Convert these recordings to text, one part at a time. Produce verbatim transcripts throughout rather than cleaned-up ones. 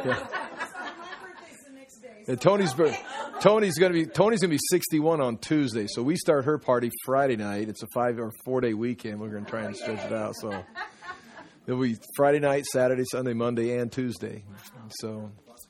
Yeah. And Tony's Tony's going to be Tony's going to be sixty-one on Tuesday, so we start her party Friday night. It's a five or four day weekend. We're going to try and stretch it out. So it'll be Friday night, Saturday, Sunday, Monday, and Tuesday. So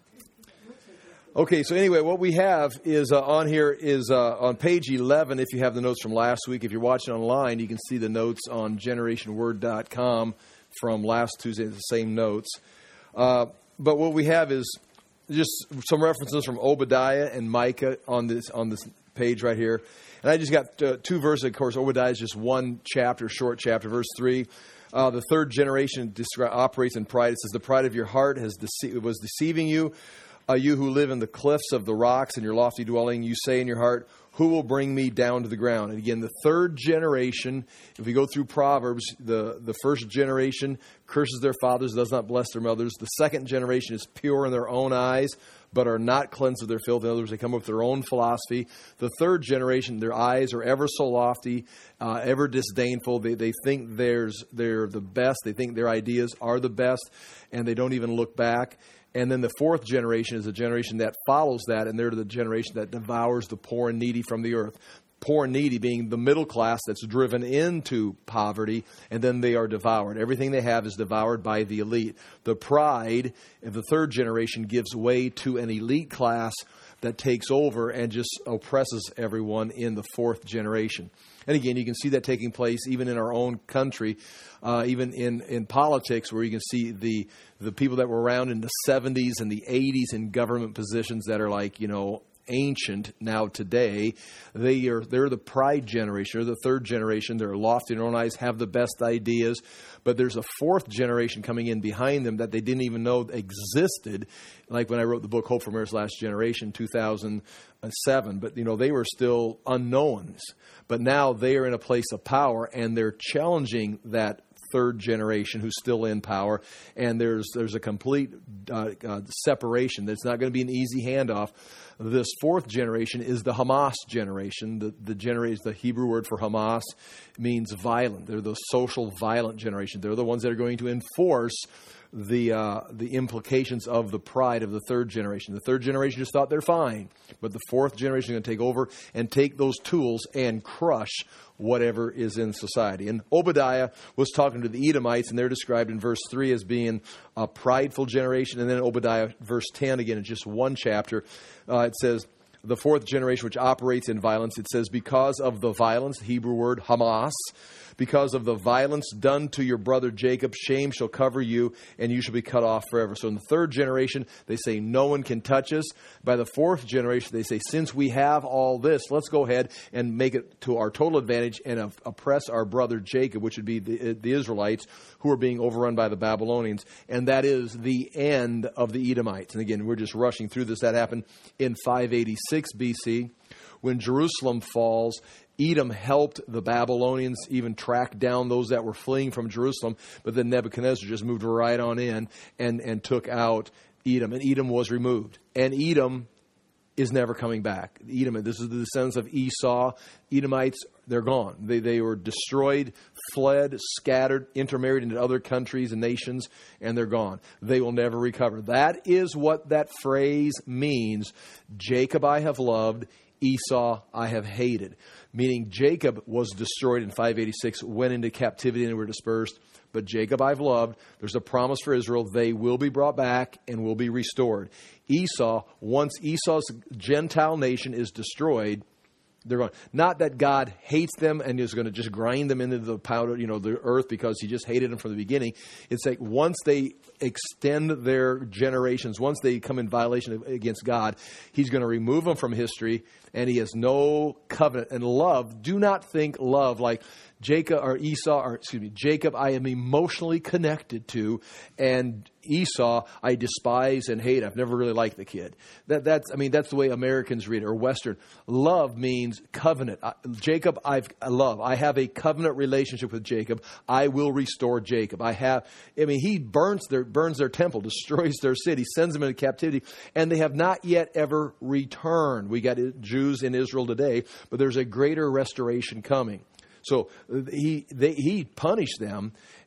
okay. So anyway, what we have is uh, on here is uh, on page eleven. If you have the notes from last week, if you're watching online, you can see the notes on generation word dot com from last Tuesday. The same notes, uh, but what we have is just some references from Obadiah and Micah on this on this page right here. And I just got uh, two verses. Of course, Obadiah is just one chapter, short chapter. Verse three, uh, the third generation descri- operates in pride. It says, the pride of your heart has dece- was deceiving you. Uh, you who live in the cliffs of the rocks and your lofty dwelling, you say in your heart, who will bring me down to the ground? And again, the third generation, if we go through Proverbs, the, the first generation curses their fathers, does not bless their mothers. The second generation is pure in their own eyes, but are not cleansed of their filth. In other words, they come up with their own philosophy. The third generation, their eyes are ever so lofty, uh, ever disdainful. They they think there's, they're the best. They think their ideas are the best, and they don't even look back. And then the fourth generation is a generation that follows that, and they're the generation that devours the poor and needy from the earth. Poor and needy being the middle class that's driven into poverty, and then they are devoured. Everything they have is devoured by the elite. The pride of the third generation gives way to an elite class that takes over and just oppresses everyone in the fourth generation. And again, you can see that taking place even in our own country, uh, even in, in politics, where you can see the the people that were around in the seventies and the eighties in government positions that are like, you know, ancient now today. They are they're the pride generation, or the third generation. They're lofty in their own eyes, have the best ideas, but there's a fourth generation coming in behind them that they didn't even know existed. Like when I wrote the book Hope for America's Last Generation, two thousand seven, but you know they were still unknowns. But now they are in a place of power, and they're challenging that third generation who's still in power, and there's there's a complete uh, uh, separation. There's not going to be an easy handoff. This fourth generation is the Hamas generation. The the generation, the Hebrew word for Hamas means violent. They're the social violent generation. They're the ones that are going to enforce the uh, the implications of the pride of the third generation. The third generation just thought they're fine, but the fourth generation is going to take over and take those tools and crush whatever is in society. And Obadiah was talking to the Edomites, and they're described in verse three as being a prideful generation. And then Obadiah, verse ten, again, in just one chapter, uh, it says, the fourth generation which operates in violence, it says, because of the violence, the Hebrew word Hamas, because of the violence done to your brother Jacob, shame shall cover you, and you shall be cut off forever. So in the third generation, they say no one can touch us. By the fourth generation, they say, since we have all this, let's go ahead and make it to our total advantage and uh, oppress our brother Jacob, which would be the, the Israelites who are being overrun by the Babylonians. And that is the end of the Edomites. And again, we're just rushing through this. That happened in five eighty-six B C. When Jerusalem falls, Edom helped the Babylonians even track down those that were fleeing from Jerusalem. But then Nebuchadnezzar just moved right on in and, and took out Edom. And Edom was removed. And Edom is never coming back. Edom, this is the descendants of Esau. Edomites, they're gone. They, they were destroyed, fled, scattered, intermarried into other countries and nations, and they're gone. They will never recover. That is what that phrase means. Jacob I have loved, Esau I have hated. Meaning Jacob was destroyed in five eighty-six, went into captivity and were dispersed. But Jacob I've loved. There's a promise for Israel. They will be brought back and will be restored. Esau, once Esau's Gentile nation is destroyed, they're gone. Not that God hates them and is going to just grind them into the powder, you know, the earth because he just hated them from the beginning. It's like once they extend their generations, once they come in violation of, against God, he's going to remove them from history, and he has no covenant. And love, do not think love like Jacob or Esau, or excuse me, Jacob I am emotionally connected to, and Esau I despise and hate. I've never really liked the kid. That that's I mean that's the way Americans read it, or Western. Love means covenant. I, Jacob I've I love. I have a covenant relationship with Jacob. I will restore Jacob. I have. I mean he burns their burns their temple, destroys their city, sends them into captivity, and they have not yet ever returned. We got Jews in Israel today, but there's a greater restoration coming. So he they, he punished them,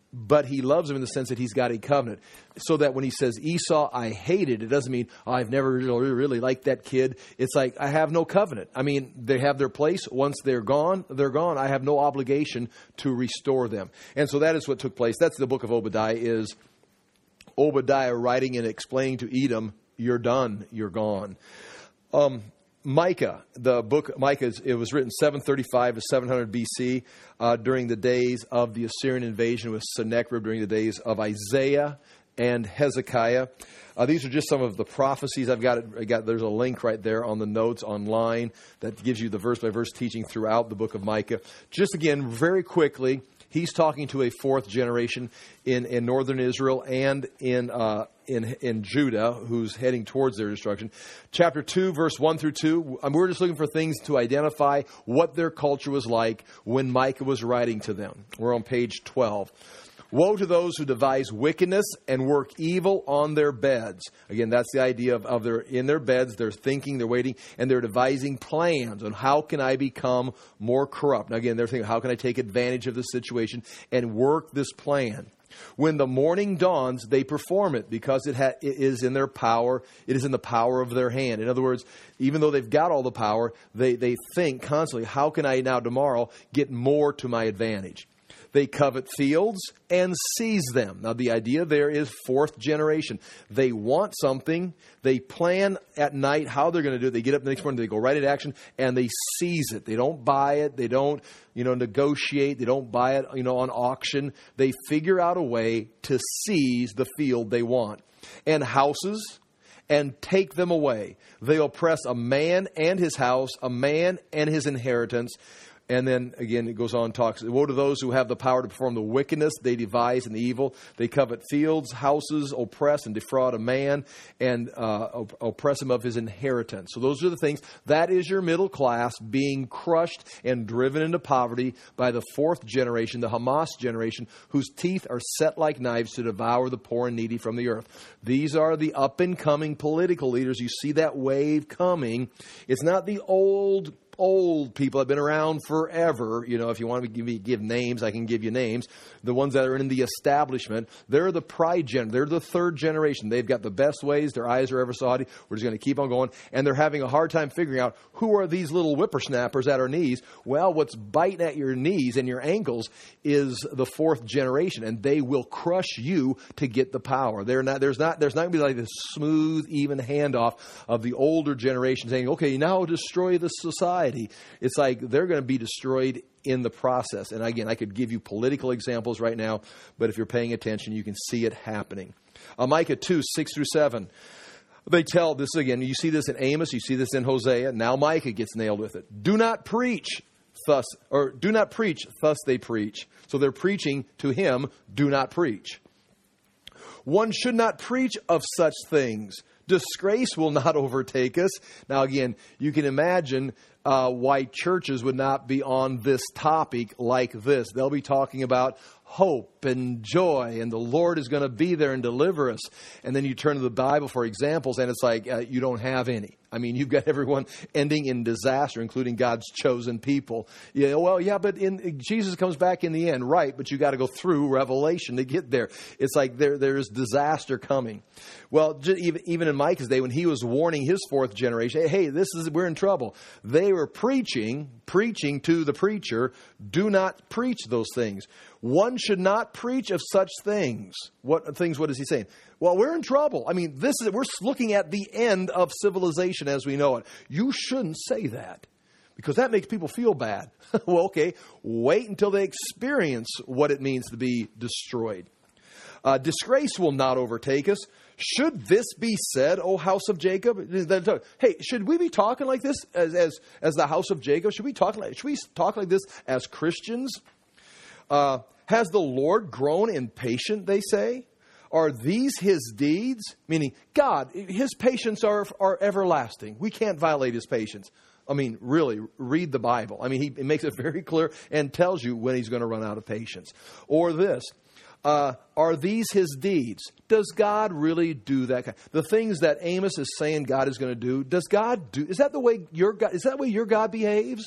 but he loves him in the sense that he's got a covenant. So that when he says, Esau, I hated, it doesn't mean, oh, I've never really, really liked that kid. It's like, I have no covenant. I mean, they have their place. Once they're gone, they're gone. I have no obligation to restore them. And so that is what took place. That's the book of Obadiah, is Obadiah writing and explaining to Edom, you're done, you're gone. Um, Micah, the book Micah, it was written seven thirty-five to seven hundred B C uh, during the days of the Assyrian invasion with Sennacherib, during the days of Isaiah and Hezekiah. Uh, these are just some of the prophecies. I've got it. I got there's a link right there on the notes online that gives you the verse by verse teaching throughout the book of Micah. Just again, very quickly, he's talking to a fourth generation in, in northern Israel and in uh, in in Judah, who's heading towards their destruction. Chapter two, verse one through two. We're just looking for things to identify what their culture was like when Micah was writing to them. We're on page twelve. Woe to those who devise wickedness and work evil on their beds. Again, that's the idea of, of their in their beds, they're thinking, they're waiting, and they're devising plans on how can I become more corrupt. Now again, they're thinking, how can I take advantage of this situation and work this plan? When the morning dawns, they perform it because it, ha- it is in their power. It is in the power of their hand. In other words, even though they've got all the power, they, they think constantly, how can I now tomorrow get more to my advantage? They covet fields and seize them. Now, the idea there is fourth generation. They want something. They plan at night how they're going to do it. They get up the next morning, they go right into action, and they seize it. They don't buy it. They don't, you know, negotiate. They don't buy it, you know, on auction. They figure out a way to seize the field they want. And houses, and take them away. They oppress a man and his house, a man and his inheritance. And then, again, it goes on and talks, woe to those who have the power to perform the wickedness they devise and the evil. They covet fields, houses, oppress and defraud a man, and uh, op- oppress him of his inheritance. So those are the things. That is your middle class being crushed and driven into poverty by the fourth generation, the Hamas generation, whose teeth are set like knives to devour the poor and needy from the earth. These are the up-and-coming political leaders. You see that wave coming. It's not the old old people have been around forever. You know, if you want to give me give names, I can give you names. The ones that are in the establishment, they're the pride gen. They're the third generation. They've got the best ways. Their eyes are ever saw. We're just going to keep on going. And they're having a hard time figuring out who are these little whippersnappers at our knees. Well, what's biting at your knees and your ankles is the fourth generation, and they will crush you to get the power. They're not, there's not, there's not going to be like this smooth, even handoff of the older generation saying, okay, now destroy the society. It's like they're going to be destroyed in the process. And again, I could give you political examples right now, but if you're paying attention, you can see it happening. Uh, Micah two, six through seven. They tell this again. You see this in Amos. You see this in Hosea. Now Micah gets nailed with it. Do not preach thus, or do not preach, thus they preach. So they're preaching to him, do not preach. One should not preach of such things. Disgrace will not overtake us. Now, again, you can imagine uh, why churches would not be on this topic like this. They'll be talking about hope and joy, and the Lord is going to be there and deliver us. And then you turn to the Bible for examples, and it's like uh, you don't have any. I mean, you've got everyone ending in disaster, including God's chosen people. Yeah, well, yeah, but in, Jesus comes back in the end, right? But you got to go through Revelation to get there. It's like there there's disaster coming. Well, just even even in Micah's day, when he was warning his fourth generation, hey, this is we're in trouble. They were preaching, preaching to the preacher, do not preach those things. One should not preach of such things. What things? What is he saying? Well, we're in trouble. I mean, this is we're looking at the end of civilization as we know it. You shouldn't say that because that makes people feel bad. Well, okay, wait until they experience what it means to be destroyed. Uh, disgrace will not overtake us. Should this be said, O house of Jacob? Hey, should we be talking like this as as, as the house of Jacob? Should we talk like should we talk like this as Christians? Uh, has the Lord grown impatient, they say? Are these his deeds? Meaning, God, his patience are, are everlasting. We can't violate his patience. I mean, really, read the Bible. I mean, he, he makes it very clear and tells you when he's going to run out of patience. Or this, uh, are these his deeds? Does God really do that? The things that Amos is saying God is going to do, does God do? Is that the way your God, is that the way your God behaves?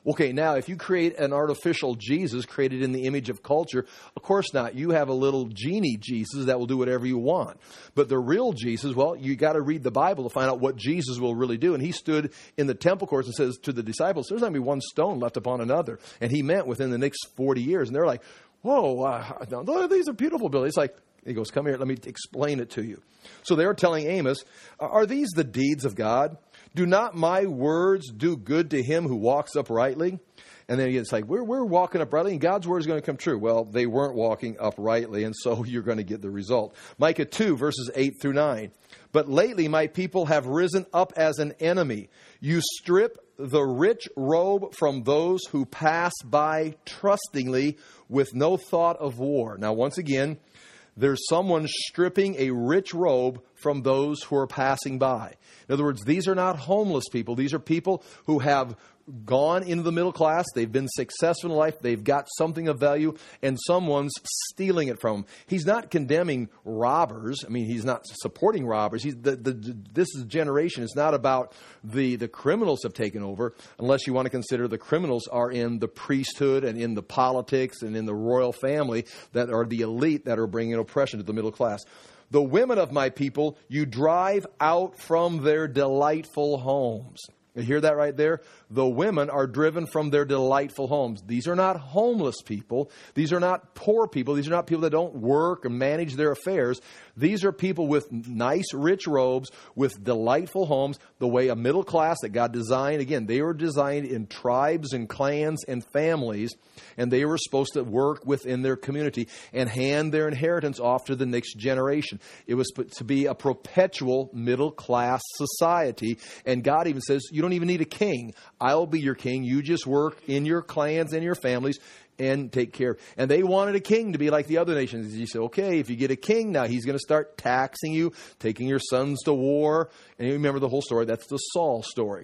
Okay, now if you create an artificial Jesus created in the image of culture, of course not. You have a little genie Jesus that will do whatever you want. But the real Jesus, well, you got to read the Bible to find out what Jesus will really do. And he stood in the temple courts and says to the disciples, there's not going to be one stone left upon another. And he meant within the next forty years. And they're like, whoa, uh, these are beautiful buildings. It's like, he goes, come here, let me explain it to you. So they were telling Amos, are these the deeds of God? Do not my words do good to him who walks uprightly? And then it's like, we're, we're walking uprightly, and God's word is going to come true. Well, they weren't walking uprightly, and so you're going to get the result. Micah two, verses eight through nine. But lately my people have risen up as an enemy. You strip the rich robe from those who pass by trustingly with no thought of war. Now, once again, there's someone stripping a rich robe from those who are passing by. In other words, these are not homeless people. These are people who have gone into the middle class. They've been successful in life. They've got something of value, and someone's stealing it from them. He's not condemning robbers. I mean, he's not supporting robbers. He's the, the, this is generation. It's not about the, the criminals have taken over, unless you want to consider the criminals are in the priesthood and in the politics and in the royal family that are the elite that are bringing oppression to the middle class. The women of my people you drive out from their delightful homes. You hear that right there? The women are driven from their delightful homes. These are not homeless people. These are not poor people. These are not people that don't work and manage their affairs. These are people with nice, rich robes, with delightful homes, the way a middle class that God designed. Again, they were designed in tribes and clans and families, and they were supposed to work within their community and hand their inheritance off to the next generation. It was to be a perpetual middle class society, and God even says, you don't even need a king. I'll be your king. You just work in your clans and your families and take care. And they wanted a king to be like the other nations. You say, okay, if you get a king now, he's going to start taxing you, taking your sons to war. And you remember the whole story. That's the Saul story.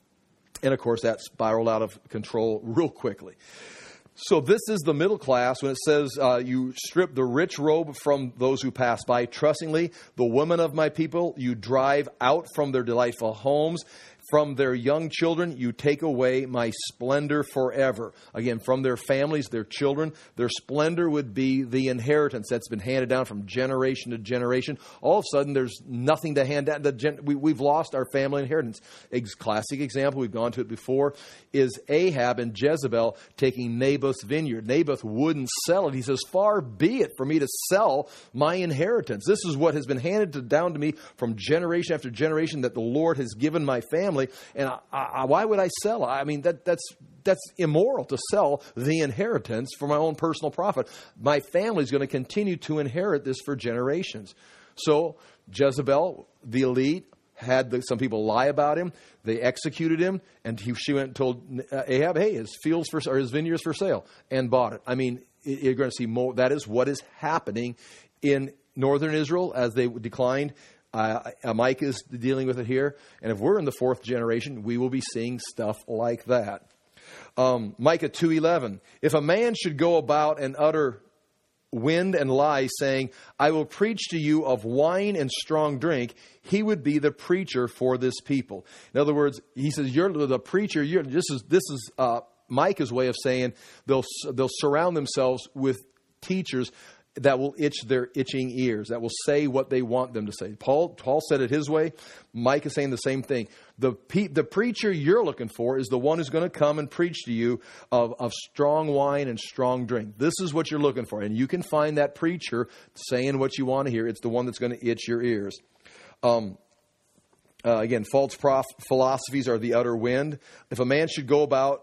And of course, that spiraled out of control real quickly. So this is the middle class when it says uh, you strip the rich robe from those who pass by trustingly. The women of my people you drive out from their delightful homes. From their young children, you take away my splendor forever. Again, from their families, their children, their splendor would be the inheritance that's been handed down from generation to generation. All of a sudden, there's nothing to hand down. We, we've lost our family inheritance. A classic example, we've gone to it before, is Ahab and Jezebel taking Naboth's vineyard. Naboth wouldn't sell it. He says, far be it for me to sell my inheritance. This is what has been handed down to me from generation after generation that the Lord has given my family. And I, I, why would I sell? I mean, that, that's that's immoral to sell the inheritance for my own personal profit. My family is going to continue to inherit this for generations. So Jezebel, the elite, had the, some people lie about him. They executed him, and he, she went and told Ahab, hey, his fields for, or his vineyards for sale, and bought it. I mean, you're going to see more. That is what is happening in northern Israel as they declined. Uh, Micah is dealing with it here. And if we're in the fourth generation, we will be seeing stuff like that. Um, Micah two eleven. If a man should go about and utter wind and lie, saying, I will preach to you of wine and strong drink, he would be the preacher for this people. In other words, he says, you're the preacher. You're, this is, this is uh, Micah's way of saying they'll, they'll surround themselves with teachers that will itch their itching ears, that will say what they want them to say. Paul Paul said it his way. Mike is saying the same thing. The pe- the preacher you're looking for is the one who's going to come and preach to you of, of strong wine and strong drink. This is what you're looking for. And you can find that preacher saying what you want to hear. It's the one that's going to itch your ears. Um, uh, again, false prof- philosophies are the utter wind. If a man should go about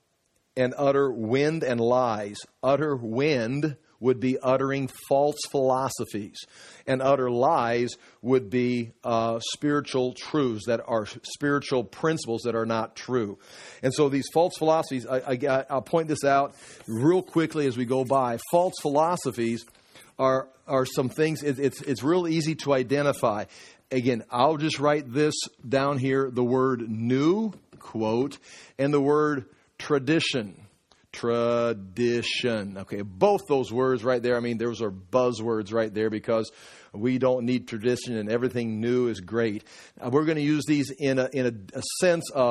and utter wind and lies, utter wind would be uttering false philosophies, and utter lies would be uh, spiritual truths that are spiritual principles that are not true. And so these false philosophies, I, I, I'll point this out real quickly as we go by. False philosophies are are some things. It, it's it's real easy to identify. Again, I'll just write this down here: the word "new" quote and the word "tradition." Tradition. Okay, both those words right there. I mean, those are buzzwords right there because we don't need tradition and everything new is great. Uh, we're going to use these in a in a, a sense of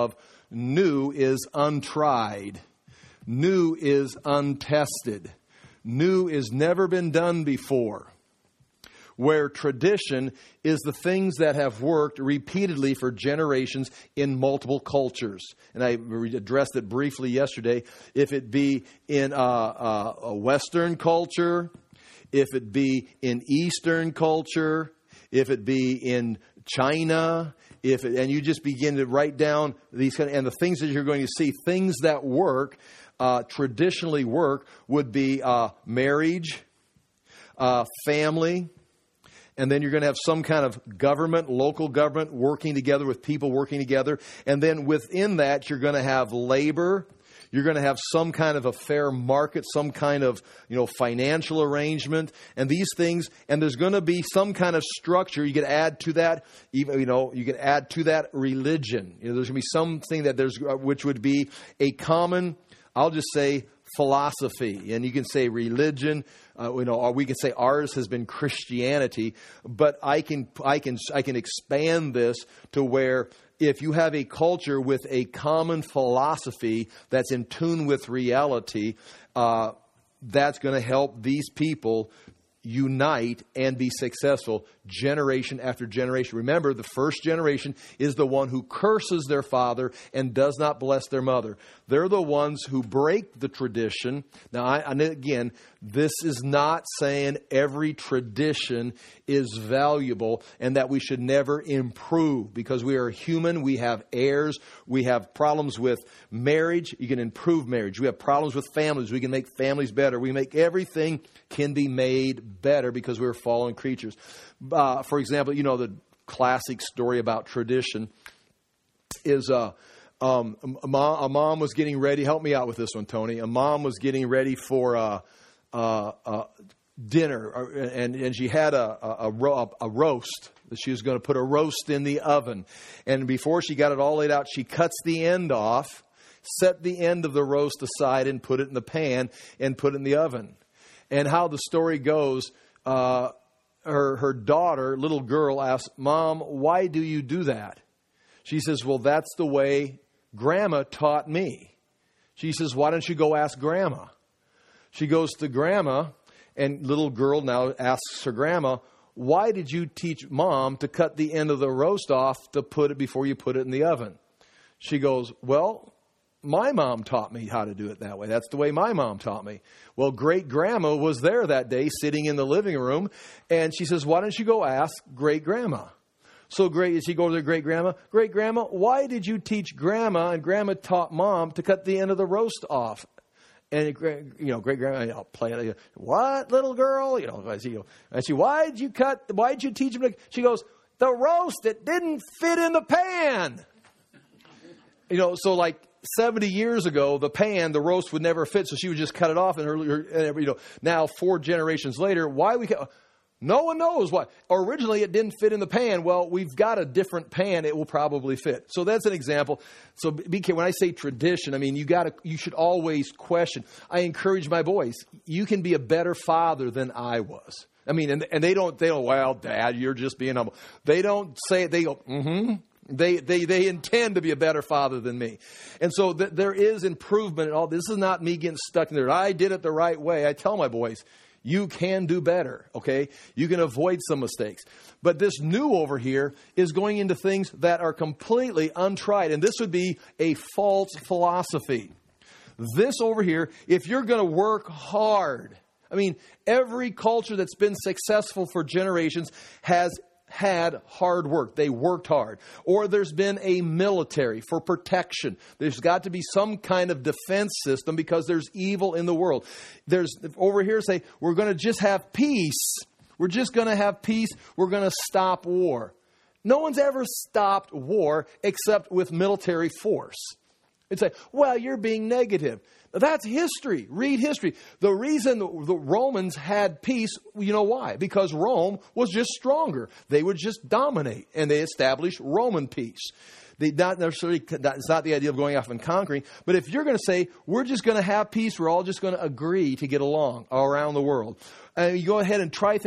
new is untried. New is untested. New is never been done before. Where tradition is the things that have worked repeatedly for generations in multiple cultures. And I addressed it briefly yesterday. If it be in a, a, a Western culture, if it be in Eastern culture, if it be in China, if it, and you just begin to write down these kind of, and the things that you're going to see, things that work, uh, traditionally work, would be uh, marriage, uh, family. And then you're going to have some kind of government, local government working together with people working together. And then within that, you're going to have labor. You're going to have some kind of a fair market, some kind of, you know, financial arrangement and these things. And there's going to be some kind of structure. You can add to that, even, you know, you can add to that religion. You know, there's going to be something that there's, which would be a common, I'll just say, philosophy. And you can say religion, uh, you know, or we can say ours has been Christianity, but I can, I can, I can expand this to where if you have a culture with a common philosophy that's in tune with reality, uh, that's going to help these people unite and be successful generation after generation. Remember, the first generation is the one who curses their father and does not bless their mother. They're the ones who break the tradition. Now, I, and again, this is not saying every tradition is valuable and that we should never improve, because we are human. We have errors. We have problems with marriage. You can improve marriage. We have problems with families. We can make families better. We make everything can be made better because we're fallen creatures. Uh, for example, you know, the classic story about tradition is uh, um, a, mom, a mom was getting ready. Help me out with this one, Tony. A mom was getting ready for uh, uh, uh, dinner, and, and she had a, a, a, a roast. She was going to put a roast in the oven. And before she got it all laid out, she cuts the end off, set the end of the roast aside, and put it in the pan and put it in the oven. And how the story goes, uh, her her daughter, little girl, asks, "Mom, why do you do that?" She says, "Well, that's the way Grandma taught me." She says, "Why don't you go ask Grandma?" She goes to Grandma, and little girl now asks her grandma, "Why did you teach Mom to cut the end of the roast off to put it before you put it in the oven?" She goes, "Well, my mom taught me how to do it that way. That's the way my mom taught me." Well, great-grandma was there that day sitting in the living room, and she says, "Why don't you go ask great-grandma?" So great, she goes to great-grandma, "Great-grandma, why did you teach Grandma and Grandma taught Mom to cut the end of the roast off?" And, you know, great-grandma, you know, play it. "What, little girl?" You know, and she, and she, "Why did you cut, why did you teach him to," she goes, "The roast, it didn't fit in the pan." You know, so like, seventy years ago, the pan, the roast would never fit, so she would just cut it off. And her, her you know, now four generations later, why we? No one knows why. Originally, it didn't fit in the pan. Well, we've got a different pan; it will probably fit. So that's an example. So be careful when I say tradition. I mean, you got to, you should always question. I encourage my boys. You can be a better father than I was. I mean, and and they don't. They don't. Well, Dad, you're just being humble. They don't say it. They go, mm-hmm. They they they intend to be a better father than me. And so th- there is improvement in all. This is not me getting stuck in there. I did it the right way. I tell my boys, you can do better, okay? You can avoid some mistakes. But this new over here is going into things that are completely untried. And this would be a false philosophy. This over here, if you're going to work hard, I mean, every culture that's been successful for generations has had hard work. They worked hard. Or there's been a military for protection. There's got to be some kind of defense system because there's evil in the world. There's over here say, we're going to just have peace. We're just going to have peace. We're going to stop war. No one's ever stopped war except with military force. It's like, well, you're being negative. That's history. Read history. The reason the Romans had peace, you know why? Because Rome was just stronger. They would just dominate, and they established Roman peace. They not necessarily, it's not the idea of going off and conquering, but if you're going to say, we're just going to have peace, we're all just going to agree to get along around the world, and you go ahead and try things.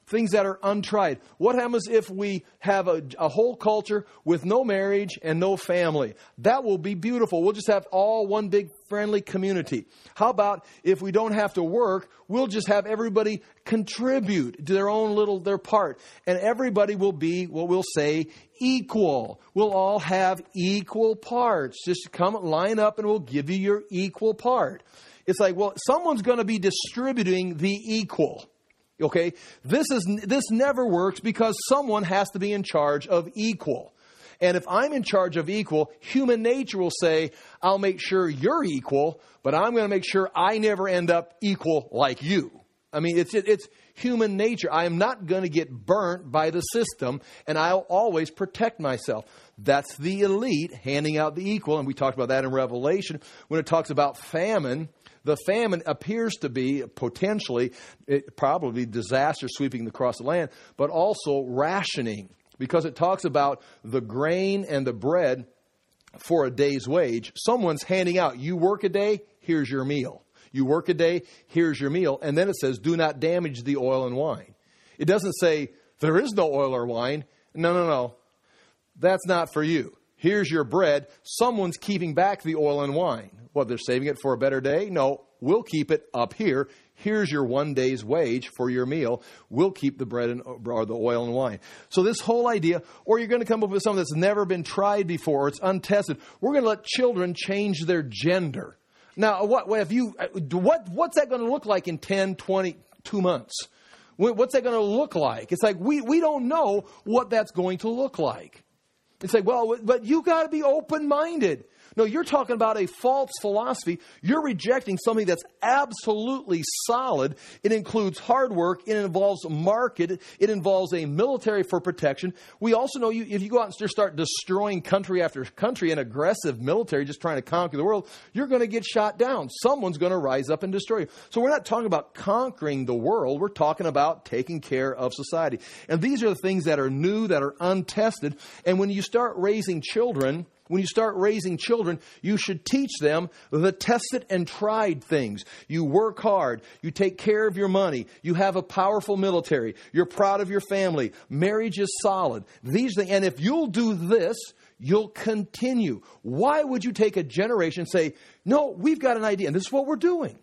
things that are untried. What happens if we have a, a whole culture with no marriage and no family? That will be beautiful. We'll just have all one big friendly community. How about if we don't have to work, we'll just have everybody contribute to their own little, their part. And everybody will be, what we'll say, equal. We'll all have equal parts. Just come line up and we'll give you your equal part. It's like, well, someone's going to be distributing the equal. Okay? This is this never works because someone has to be in charge of equal. And if I'm in charge of equal, human nature will say, I'll make sure you're equal, but I'm going to make sure I never end up equal like you. I mean, it's it's human nature. I am not going to get burnt by the system, and I'll always protect myself. That's the elite handing out the equal, and we talked about that in Revelation when it talks about famine. The famine appears to be potentially, it, probably disaster sweeping across the land, but also rationing. Because it talks about the grain and the bread for a day's wage. Someone's handing out, you work a day, here's your meal. You work a day, here's your meal. And then it says, do not damage the oil and wine. It doesn't say, there is no oil or wine. No, no, no. That's not for you. Here's your bread. Someone's keeping back the oil and wine. What, they're saving it for a better day? No, we'll keep it up here. Here's your one day's wage for your meal. We'll keep the bread and, or the oil and wine. So this whole idea, or you're going to come up with something that's never been tried before, or it's untested. We're going to let children change their gender. Now, what if you? What what's that going to look like in ten, twenty, two months? What's that going to look like? It's like we we don't know what that's going to look like. It's like, well, but you got to be open-minded. No, you're talking about a false philosophy. You're rejecting something that's absolutely solid. It includes hard work. It involves market. It involves a military for protection. We also know you, if you go out and just start destroying country after country, an aggressive military just trying to conquer the world, you're going to get shot down. Someone's going to rise up and destroy you. So we're not talking about conquering the world. We're talking about taking care of society. And these are the things that are new, that are untested. And when you start raising children, When you start raising children, you should teach them the tested and tried things. You work hard. You take care of your money. You have a powerful military. You're proud of your family. Marriage is solid. These things, and if you'll do this, you'll continue. Why would you take a generation and say, no, we've got an idea, and this is what we're doing?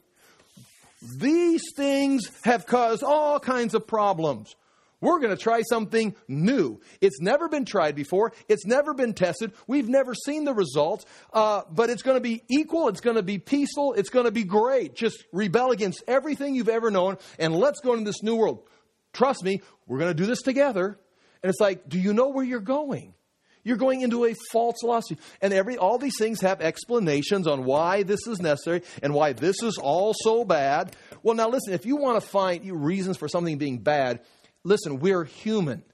These things have caused all kinds of problems. We're going to try something new. It's never been tried before. It's never been tested. We've never seen the results. Uh, but it's going to be equal. It's going to be peaceful. It's going to be great. Just rebel against everything you've ever known. And let's go into this new world. Trust me, we're going to do this together. And it's like, do you know where you're going? You're going into a false philosophy. And every all these things have explanations on why this is necessary and why this is all so bad. Well, now listen, if you want to find reasons for something being bad, listen, we're human.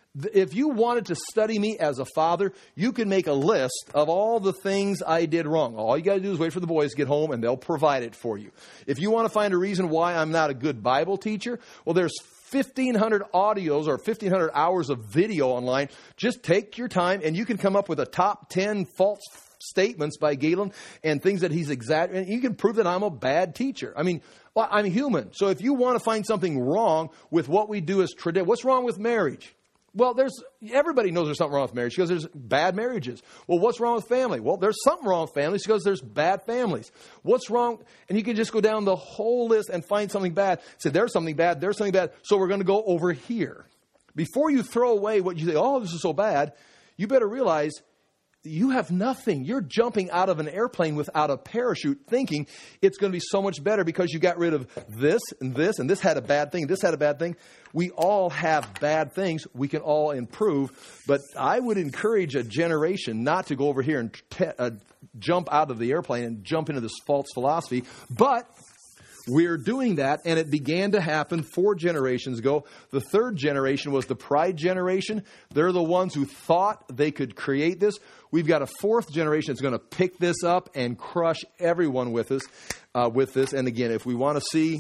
If you wanted to study me as a father, you can make a list of all the things I did wrong. All you got to do is wait for the boys to get home and they'll provide it for you. If you want to find a reason why I'm not a good Bible teacher, well, there's fifteen hundred audios or fifteen hundred hours of video online. Just take your time and you can come up with a top ten false statements by Galen and things that he's exaggerating. You can prove that I'm a bad teacher. I mean, well, I'm human. So if you want to find something wrong with what we do as tradition, what's wrong with marriage? Well, there's everybody knows there's something wrong with marriage because there's bad marriages. Well, what's wrong with family? Well, there's something wrong with families because there's bad families. What's wrong? And you can just go down the whole list and find something bad. Say, there's something bad, there's something bad, so we're going to go over here. Before you throw away what you say, oh, this is so bad, you better realize you have nothing. You're jumping out of an airplane without a parachute thinking it's going to be so much better because you got rid of this and this, and this had a bad thing, this had a bad thing. We all have bad things. We can all improve. But I would encourage a generation not to go over here and te- uh, jump out of the airplane and jump into this false philosophy. But we're doing that, and it began to happen four generations ago. The third generation was the pride generation. They're the ones who thought they could create this. We've got a fourth generation that's going to pick this up and crush everyone with us, uh, with this. And again, if we want to see,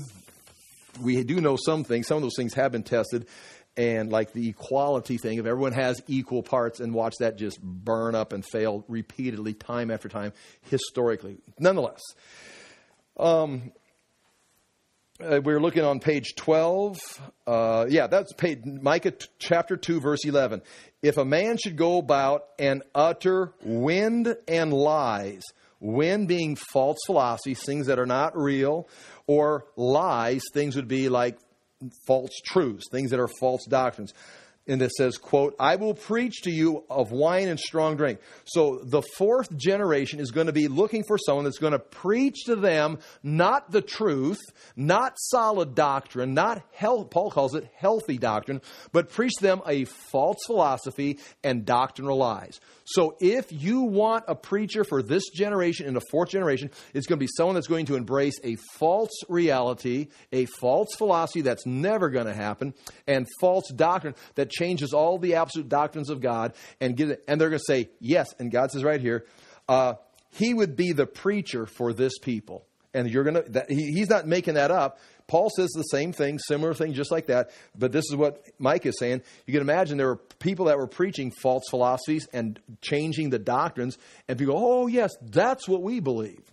we do know some things. Some of those things have been tested. And like the equality thing, if everyone has equal parts, and watch that just burn up and fail repeatedly, time after time, historically. Nonetheless, um, Uh, we're looking on page twelve. Uh, yeah, that's page, Micah t- chapter two, verse eleven. If a man should go about and utter wind and lies, wind being false philosophies, things that are not real, or lies, things would be like false truths, things that are false doctrines. And it says, quote, I will preach to you of wine and strong drink. So the fourth generation is going to be looking for someone that's going to preach to them not the truth, not solid doctrine, not health, Paul calls it healthy doctrine, but preach to them a false philosophy and doctrinal lies. So if you want a preacher for this generation in the fourth generation, it's going to be someone that's going to embrace a false reality, a false philosophy that's never going to happen, and false doctrine that changes all the absolute doctrines of God. And give it, and they're going to say, yes, and God says right here, uh, he would be the preacher for this people. And you're going to, he, he's not making that up. Paul says the same thing, similar thing, just like that. But this is what Mike is saying. You can imagine there were people that were preaching false philosophies and changing the doctrines. And people go, oh, yes, that's what we believe.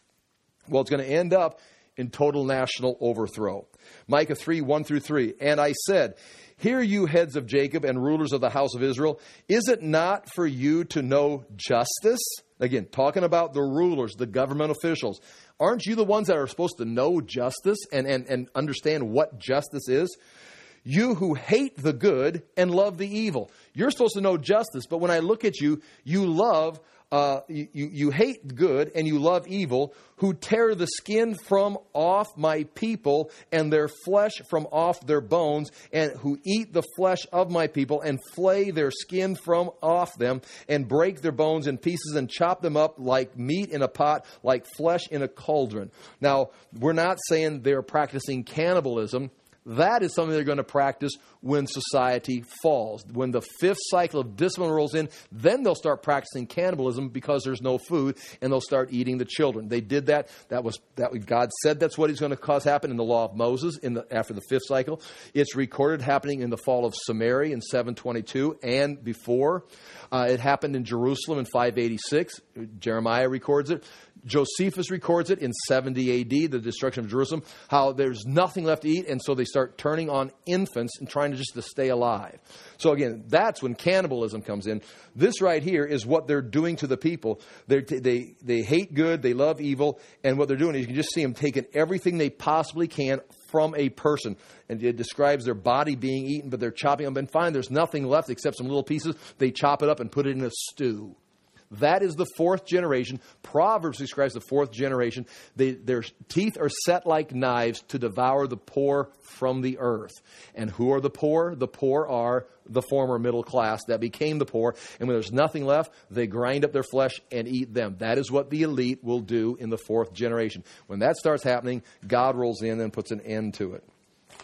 Well, it's going to end up in total national overthrow. Micah three, one through three. And I said, hear you heads of Jacob and rulers of the house of Israel. Is it not for you to know justice? Again, talking about the rulers, the government officials. Aren't you the ones that are supposed to know justice and, and, and understand what justice is? You who hate the good and love the evil. You're supposed to know justice, but when I look at you, you love, uh, you, you hate good and you love evil, who tear the skin from off my people and their flesh from off their bones, and who eat the flesh of my people and flay their skin from off them and break their bones in pieces and chop them up like meat in a pot, like flesh in a cauldron. Now, we're not saying they're practicing cannibalism. That is something they're going to practice when society falls. When the fifth cycle of discipline rolls in, then they'll start practicing cannibalism because there's no food, and they'll start eating the children. They did that. That was that God said that's what He's going to cause happen in the law of Moses in the, after the fifth cycle. It's recorded happening in the fall of Samaria in seven twenty-two and before. Uh, it happened in Jerusalem in five eighty-six. Jeremiah records it. Josephus records it in seventy A D, the destruction of Jerusalem, how there's nothing left to eat, and so they start turning on infants and trying to just to stay alive. So again, that's when cannibalism comes in. This right here is what they're doing to the people. They're, they they hate good, they love evil, and what they're doing is you can just see them taking everything they possibly can from a person. And it describes their body being eaten, but they're chopping them, and fine, there's nothing left except some little pieces. They chop it up and put it in a stew. That is the fourth generation. Proverbs describes the fourth generation. They, their teeth are set like knives to devour the poor from the earth. And who are the poor? The poor are the former middle class that became the poor. And when there's nothing left, they grind up their flesh and eat them. That is what the elite will do in the fourth generation. When that starts happening, God rolls in and puts an end to it.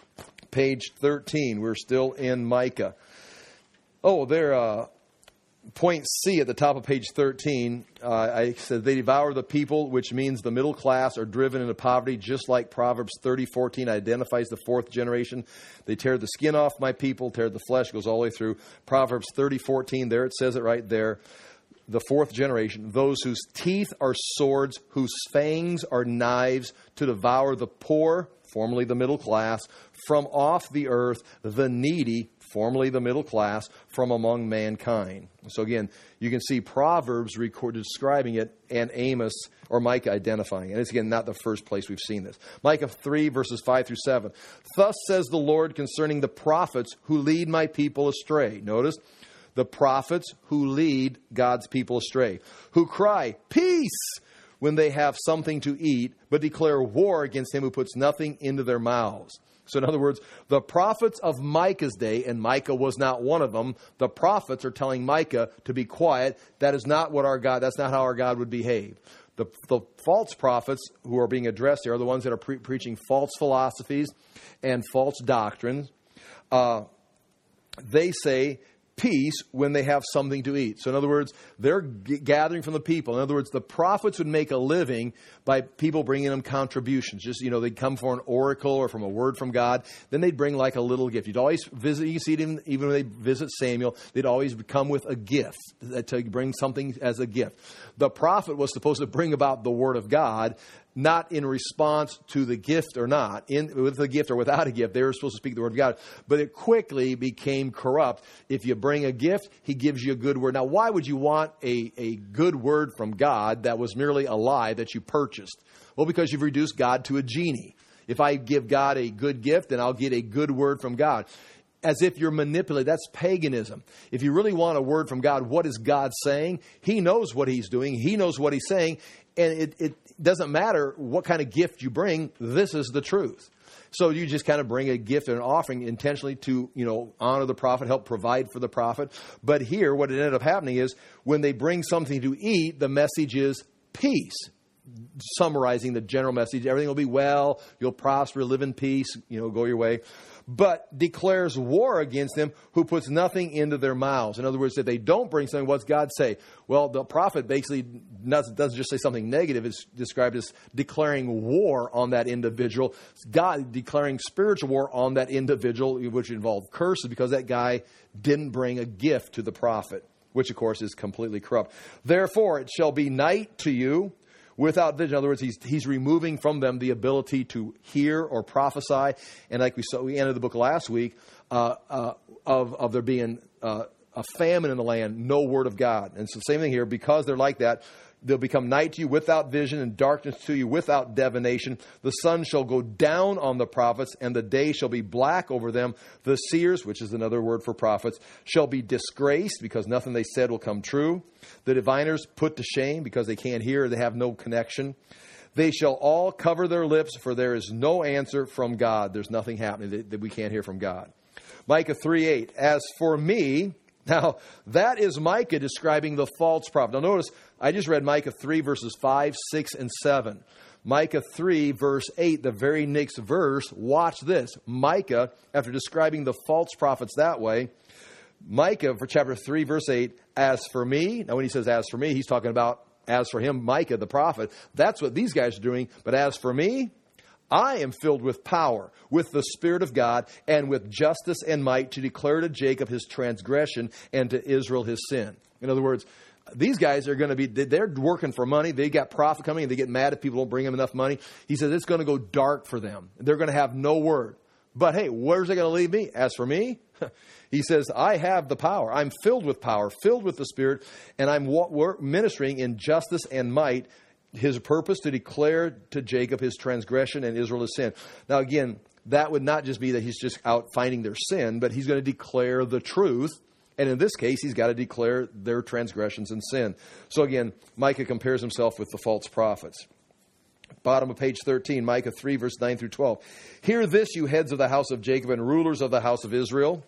Page thirteen. We're still in Micah. Oh, they're... Uh, Point C at the top of page thirteen, uh, I said they devour the people, which means the middle class are driven into poverty, just like Proverbs thirty fourteen identifies the fourth generation. They tear the skin off my people, tear the flesh, goes all the way through. Proverbs thirty fourteen, there it says it right there. The fourth generation, those whose teeth are swords, whose fangs are knives, to devour the poor, formerly the middle class, from off the earth, the needy, formerly the middle class, from among mankind. So again, you can see Proverbs recorded describing it, and Amos or Micah identifying it. And it's again not the first place we've seen this. Micah three, verses five through seven. Thus says the Lord concerning the prophets who lead my people astray. Notice, the prophets who lead God's people astray, who cry, peace, when they have something to eat, but declare war against him who puts nothing into their mouths. So in other words, the prophets of Micah's day, and Micah was not one of them, the prophets are telling Micah to be quiet. That is not what our God, that's not how our God would behave. The, the false prophets who are being addressed here are the ones that are pre- preaching false philosophies and false doctrines. Uh, they say peace when they have something to eat. So in other words, they're g- gathering from the people. In other words, the prophets would make a living by people bringing them contributions. Just, you know, they'd come for an oracle or from a word from God. Then they'd bring like a little gift. You'd always visit, you see it even, even when they visit Samuel, they'd always come with a gift, to bring something as a gift. The prophet was supposed to bring about the word of God, not in response to the gift or not, in with the gift or without a gift. They were supposed to speak the word of God. But it quickly became corrupt. If you bring a gift, he gives you a good word. Now, why would you want a, a good word from God that was merely a lie that you purchased? Well, because you've reduced God to a genie. If I give God a good gift, then I'll get a good word from God. As if you're manipulating. That's paganism. If you really want a word from God, what is God saying? He knows what he's doing. He knows what he's saying. And it, it doesn't matter what kind of gift you bring. This is the truth. So you just kind of bring a gift and an offering intentionally to, you know, honor the prophet, help provide for the prophet. But here, what it ended up happening is when they bring something to eat, the message is peace. Summarizing the general message, everything will be well, you'll prosper, live in peace, you know, go your way. But declares war against them who puts nothing into their mouths. In other words, if they don't bring something, what's God say? Well, the prophet basically doesn't just say something negative. It's described as declaring war on that individual. It's God declaring spiritual war on that individual, which involved curses because that guy didn't bring a gift to the prophet, which, of course, is completely corrupt. Therefore, it shall be night to you without vision. In other words, he's he's removing from them the ability to hear or prophesy. And like we saw, we ended the book last week uh, uh, of of there being uh, a famine in the land, no word of God. And it's the same thing here. Because they're like that, they'll become night to you without vision and darkness to you without divination. The sun shall go down on the prophets and the day shall be black over them. The seers, which is another word for prophets, shall be disgraced because nothing they said will come true. The diviners put to shame because they can't hear, they have no connection. They shall all cover their lips, for there is no answer from God. There's nothing happening that, that we can't hear from God. Micah three eight, as for me, now that is Micah describing the false prophet. Now notice, I just read Micah three verses five, six, and seven. Micah three verse eight, the very next verse, watch this. Micah, after describing the false prophets that way, Micah, for chapter three, verse eight, as for me, now when he says as for me, he's talking about as for him, Micah, the prophet. That's what these guys are doing. But as for me, I am filled with power, with the Spirit of God, and with justice and might to declare to Jacob his transgression and to Israel his sin. In other words, these guys are going to be, they're working for money. They got profit coming and they get mad if people don't bring them enough money. He says it's going to go dark for them. They're going to have no word. But hey, where's it going to leave me? As for me, he says, I have the power. I'm filled with power, filled with the Spirit, and I'm ministering in justice and might, his purpose to declare to Jacob his transgression and Israel his sin. Now again, that would not just be that he's just out finding their sin, but he's going to declare the truth. And in this case, he's got to declare their transgressions and sin. So again, Micah compares himself with the false prophets. Bottom of page thirteen, Micah three, verse nine through twelve. Hear this, you heads of the house of Jacob and rulers of the house of Israel,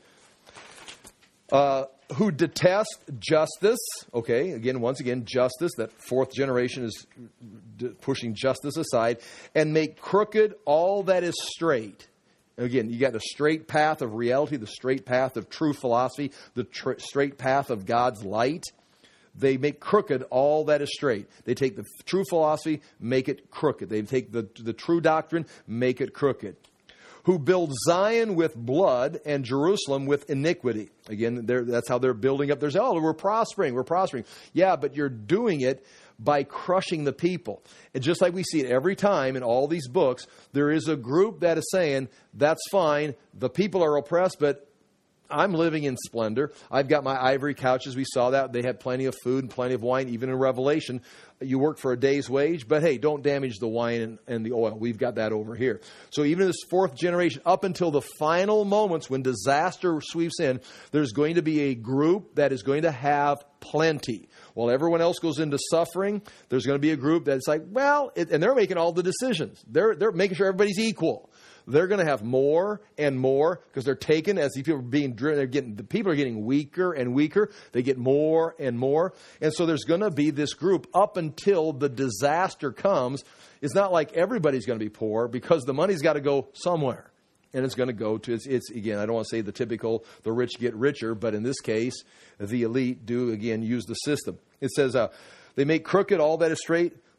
uh, who detest justice. Okay, again, once again, justice. That fourth generation is d- pushing justice aside. And make crooked all that is straight. Again, you got the straight path of reality, the straight path of true philosophy, the tr- straight path of God's light. They make crooked all that is straight. They take the true philosophy, make it crooked. They take the, the true doctrine, make it crooked. Who build Zion with blood and Jerusalem with iniquity. Again, that's how they're building up. There's, oh, we're prospering, we're prospering. Yeah, but you're doing it by crushing the people. And just like we see it every time in all these books, there is a group that is saying, that's fine, the people are oppressed, but I'm living in splendor. I've got my ivory couches. We saw that. They had plenty of food and plenty of wine, even in Revelation. You work for a day's wage, but hey, don't damage the wine and, and the oil. We've got that over here. So even in this fourth generation, up until the final moments when disaster sweeps in, there's going to be a group that is going to have plenty. While everyone else goes into suffering, there's going to be a group that's like, well, it, and they're making all the decisions. They're, they're making sure everybody's equal. They're going to have more and more because they're taken as these people are being driven. They're getting, the people are getting weaker and weaker. They get more and more. And so there's going to be this group up until the disaster comes. It's not like everybody's going to be poor because the money's got to go somewhere. And it's going to go to, it's, it's again, I don't want to say the typical, the rich get richer, but in this case, the elite do, again, use the system. It says, uh, they make crooked all that is straight,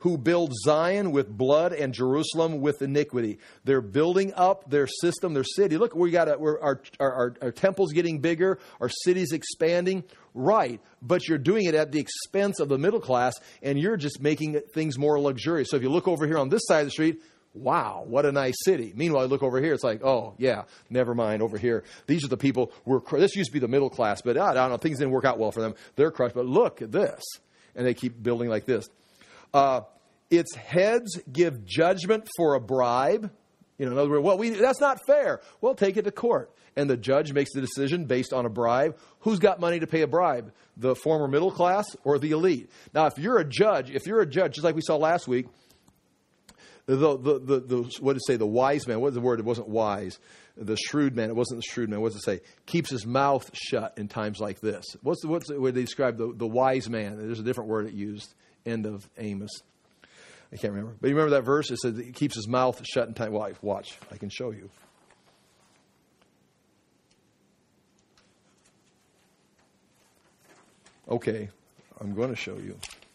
who build Zion with blood and Jerusalem with iniquity. They're building up their system, their city. Look, we got a, we're, our, our, our, our temple's getting bigger, our city's expanding. Right, but you're doing it at the expense of the middle class, and you're just making things more luxurious. So if you look over here on this side of the street, wow, what a nice city. Meanwhile, you look over here, it's like, oh, yeah, never mind, over here. These are the people, who are, this used to be the middle class, but I don't know, things didn't work out well for them. They're crushed, but look at this. And they keep building like this. Uh, its heads give judgment for a bribe. You know, in other words, well, we, that's not fair. Well, take it to court. And the judge makes the decision based on a bribe. Who's got money to pay a bribe? The former middle class or the elite? Now, if you're a judge, if you're a judge, just like we saw last week, the, the, the, the what did it say? The wise man, what is the word? It wasn't wise. The shrewd man, it wasn't the shrewd man. What does it say? Keeps his mouth shut in times like this. What's the, what's the, where they describe the, the wise man? There's a different word it used. End of Amos. I can't remember. But you remember that verse? It says he keeps his mouth shut in time. Well, watch. I can show you. Okay, I'm going to show you.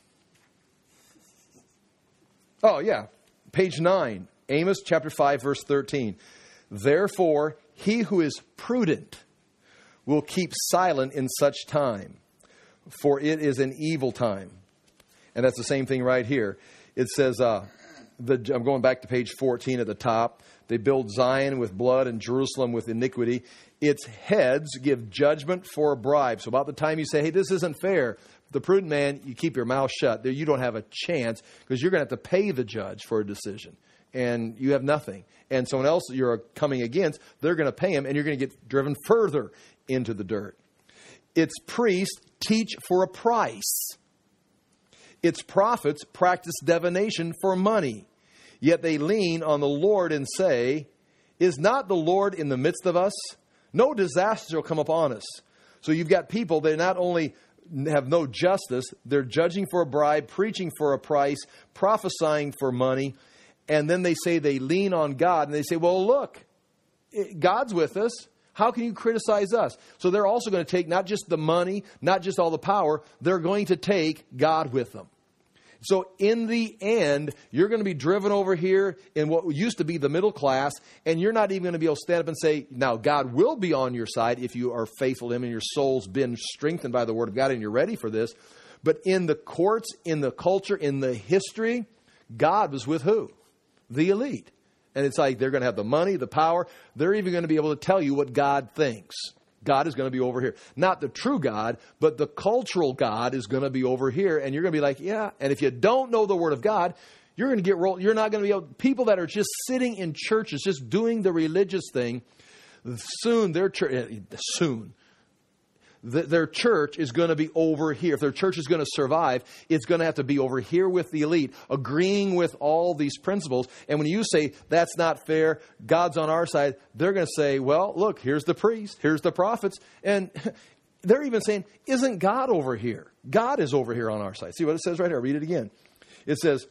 Oh, yeah. Page nine, Amos chapter five, verse thirteen. Therefore, he who is prudent will keep silent in such time, for it is an evil time. And that's the same thing right here. It says, uh, the, I'm going back to page fourteen at the top. They build Zion with blood and Jerusalem with iniquity. Its heads give judgment for a bribe. So about the time you say, hey, this isn't fair, the prudent man, you keep your mouth shut. You don't have a chance because you're going to have to pay the judge for a decision. And you have nothing. And someone else you're coming against, they're going to pay him, and you're going to get driven further into the dirt. Its priests teach for a price. Its prophets practice divination for money. Yet they lean on the Lord and say, is not the Lord in the midst of us? No disaster will come upon us. So you've got people that not only have no justice, they're judging for a bribe, preaching for a price, prophesying for money, and then they say they lean on God, and they say, well, look, God's with us. How can you criticize us? So they're also going to take not just the money, not just all the power, they're going to take God with them. So in the end, you're going to be driven over here in what used to be the middle class, and you're not even going to be able to stand up and say, now God will be on your side if you are faithful to Him and your soul's been strengthened by the Word of God and you're ready for this. But in the courts, in the culture, in the history, God was with who? The elite. And it's like they're going to have the money, the power. They're even going to be able to tell you what God thinks. God is going to be over here. Not the true God, but the cultural God is going to be over here. And you're going to be like, yeah. And if you don't know the Word of God, you're going to get rolled. You're not going to be able, people that are just sitting in churches, just doing the religious thing, soon their church, soon, their church is going to be over here. If their church is going to survive, it's going to have to be over here with the elite, agreeing with all these principles. And when you say, that's not fair, God's on our side, they're going to say, well, look, here's the priests, here's the prophets. And they're even saying, isn't God over here? God is over here on our side. See what it says right here. I'll read it again. It says,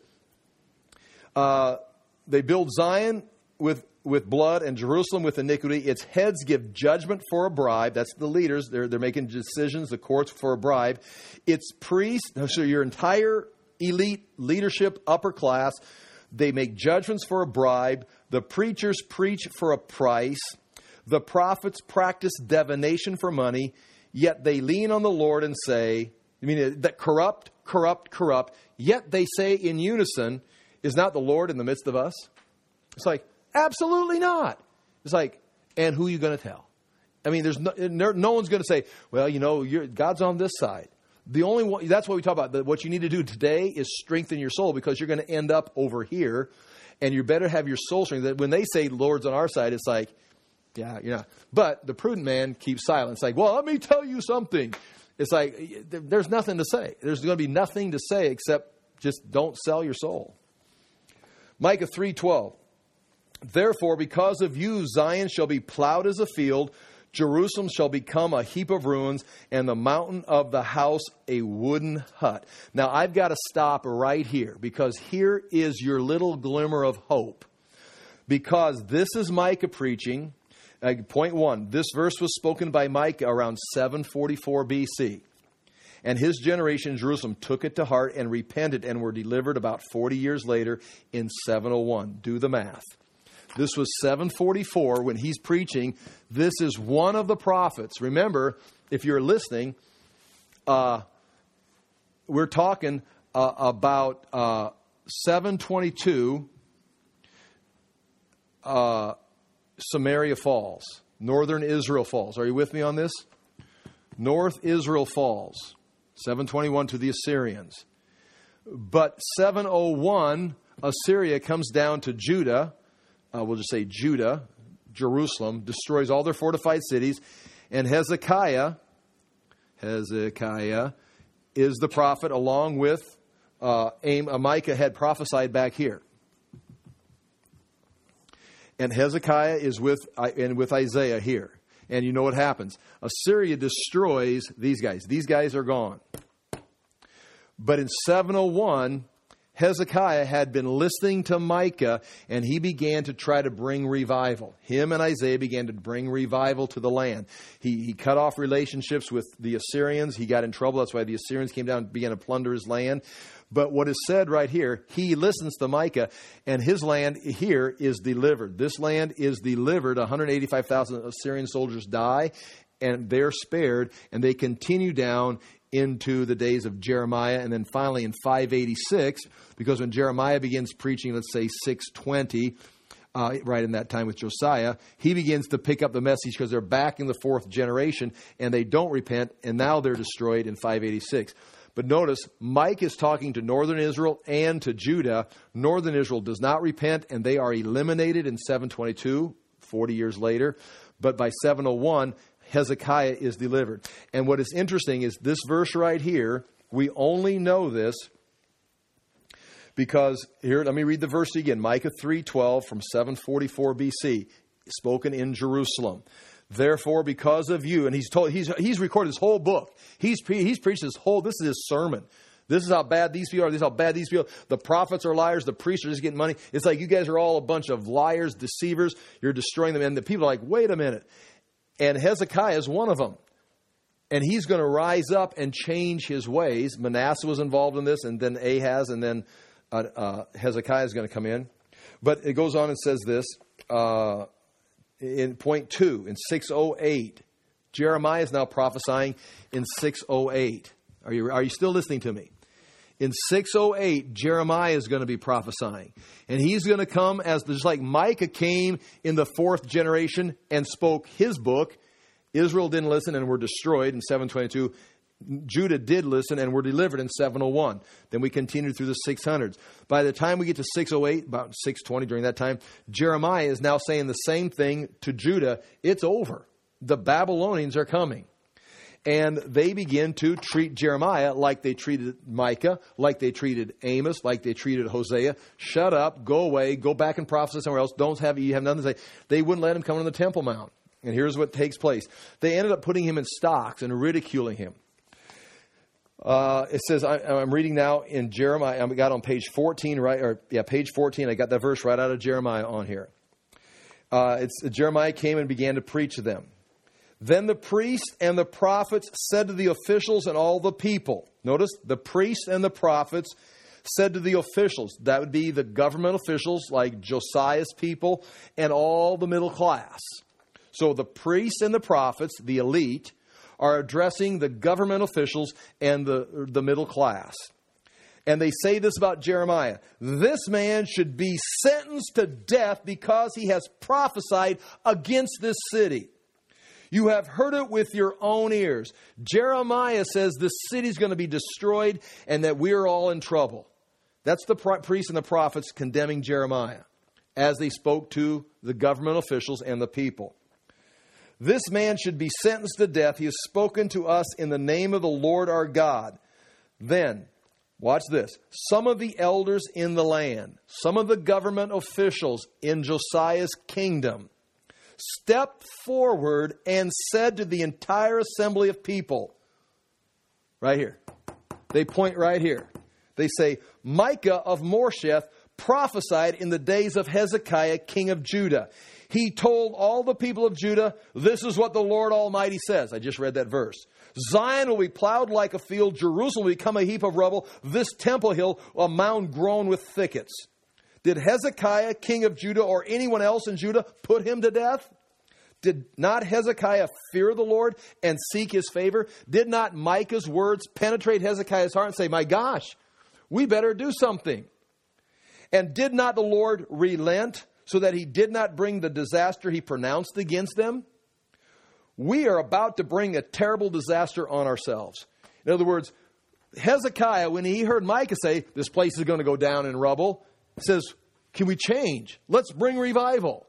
uh, they build Zion with with blood and Jerusalem with iniquity. Its heads give judgment for a bribe. That's the leaders. They're, they're making decisions, the courts for a bribe. Its priests, so your entire elite leadership, upper class, they make judgments for a bribe. The preachers preach for a price. The prophets practice divination for money. Yet they lean on the Lord and say, I mean, that corrupt, corrupt, corrupt. Yet they say in unison, is not the Lord in the midst of us? It's like, absolutely not. It's like, and who are you going to tell? I mean, there's no, no one's going to say, well, you know, you're, God's on this side. The only one, that's what we talk about. The, what you need to do today is strengthen your soul, because you're going to end up over here, and you better have your soul strength. That when they say Lord's on our side, it's like, yeah, you're not. But the prudent man keeps silent. It's like, well, let me tell you something. It's like, there's nothing to say. There's going to be nothing to say except just don't sell your soul. Micah three twelve. Therefore, because of you, Zion shall be plowed as a field, Jerusalem shall become a heap of ruins, and the mountain of the house a wooden hut. Now, I've got to stop right here, because here is your little glimmer of hope. Because this is Micah preaching. Uh, point one, this verse was spoken by Micah around seven forty-four B C. And his generation in Jerusalem took it to heart and repented and were delivered about forty years later in seven oh one. Do the math. This was seven forty-four when he's preaching. This is one of the prophets. Remember, if you're listening, uh, we're talking uh, about uh, seven twenty-two, uh, Samaria falls. Northern Israel falls. Are you with me on this? North Israel falls. seven twenty-one to the Assyrians. But seven oh one, Assyria comes down to Judah. Uh, we'll just say Judah, Jerusalem, destroys all their fortified cities. And Hezekiah, Hezekiah is the prophet along with uh, Micah had prophesied back here. And Hezekiah is with, and with Isaiah here. And you know what happens. Assyria destroys these guys. These guys are gone. But in seven oh one, Hezekiah had been listening to Micah, and he began to try to bring revival. Him and Isaiah began to bring revival to the land. He, he cut off relationships with the Assyrians. He got in trouble. That's why the Assyrians came down and began to plunder his land. But what is said right here, he listens to Micah, and his land here is delivered. This land is delivered. one hundred eighty-five thousand Assyrian soldiers die, and they're spared, and they continue down into the days of Jeremiah, and then finally in five eighty-six, because when Jeremiah begins preaching, let's say six twenty, uh, right in that time with Josiah, he begins to pick up the message because they're back in the fourth generation, and they don't repent, and now they're destroyed in five eighty-six. But notice, Mike is talking to northern Israel and to Judah. Northern Israel does not repent, and they are eliminated in seven twenty-two, forty years later. But by seven oh one, Hezekiah is delivered. And what is interesting is this verse right here, we only know this because, here, let me read the verse again. Micah three twelve from seven forty-four B C, spoken in Jerusalem. Therefore, because of you, and he's told, he's he's recorded this whole book. He's he's preached this whole, this is his sermon. This is how bad these people are. This is how bad these people are. The prophets are liars. The priests are just getting money. It's like you guys are all a bunch of liars, deceivers. You're destroying them. And the people are like, wait a minute. And Hezekiah is one of them. And he's going to rise up and change his ways. Manasseh was involved in this, and then Ahaz, and then uh, uh, Hezekiah is going to come in. But it goes on and says this, uh, in point two, in six oh eight. Jeremiah is now prophesying in six oh eight. Are you, are you still listening to me? In six oh eight, Jeremiah is going to be prophesying. And he's going to come as, just like Micah came in the fourth generation and spoke his book. Israel didn't listen and were destroyed in seven twenty-two. Judah did listen and were delivered in seven oh one. Then we continued through the six hundreds. By the time we get to six oh eight, about six twenty during that time, Jeremiah is now saying the same thing to Judah. It's over. The Babylonians are coming. And they begin to treat Jeremiah like they treated Micah, like they treated Amos, like they treated Hosea. Shut up, go away, go back and prophesy somewhere else. Don't have, you have nothing to say. They wouldn't let him come on the Temple Mount. And here's what takes place. They ended up putting him in stocks and ridiculing him. Uh, it says, I, I'm reading now in Jeremiah. I got on page fourteen, right? Or yeah, page fourteen. I got that verse right out of Jeremiah on here. Uh, it's Jeremiah came and began to preach to them. Then the priests and the prophets said to the officials and all the people. Notice, the priests and the prophets said to the officials. That would be the government officials like Josiah's people and all the middle class. So the priests and the prophets, the elite, are addressing the government officials and the, the middle class. And they say this about Jeremiah. This man should be sentenced to death because he has prophesied against this city. You have heard it with your own ears. Jeremiah says the city's going to be destroyed and that we're all in trouble. That's the priests and the prophets condemning Jeremiah as they spoke to the government officials and the people. This man should be sentenced to death. He has spoken to us in the name of the Lord our God. Then, watch this. Some of the elders in the land, some of the government officials in Josiah's kingdom, stepped forward and said to the entire assembly of people, right here. They point right here. They say, Micah of Moresheth prophesied in the days of Hezekiah, king of Judah. he told all the people of Judah, this is what the Lord Almighty says. I just read that verse. Zion will be plowed like a field. Jerusalem will become a heap of rubble. This temple hill, a mound grown with thickets. Did Hezekiah, king of Judah, or anyone else in Judah put him to death? Did not Hezekiah fear the Lord and seek his favor? Did not Micah's words penetrate Hezekiah's heart and say, my gosh, we better do something? And did not the Lord relent so that he did not bring the disaster he pronounced against them? We are about to bring a terrible disaster on ourselves. In other words, Hezekiah, when he heard Micah say, this place is going to go down in rubble, says, can we change? Let's bring revival.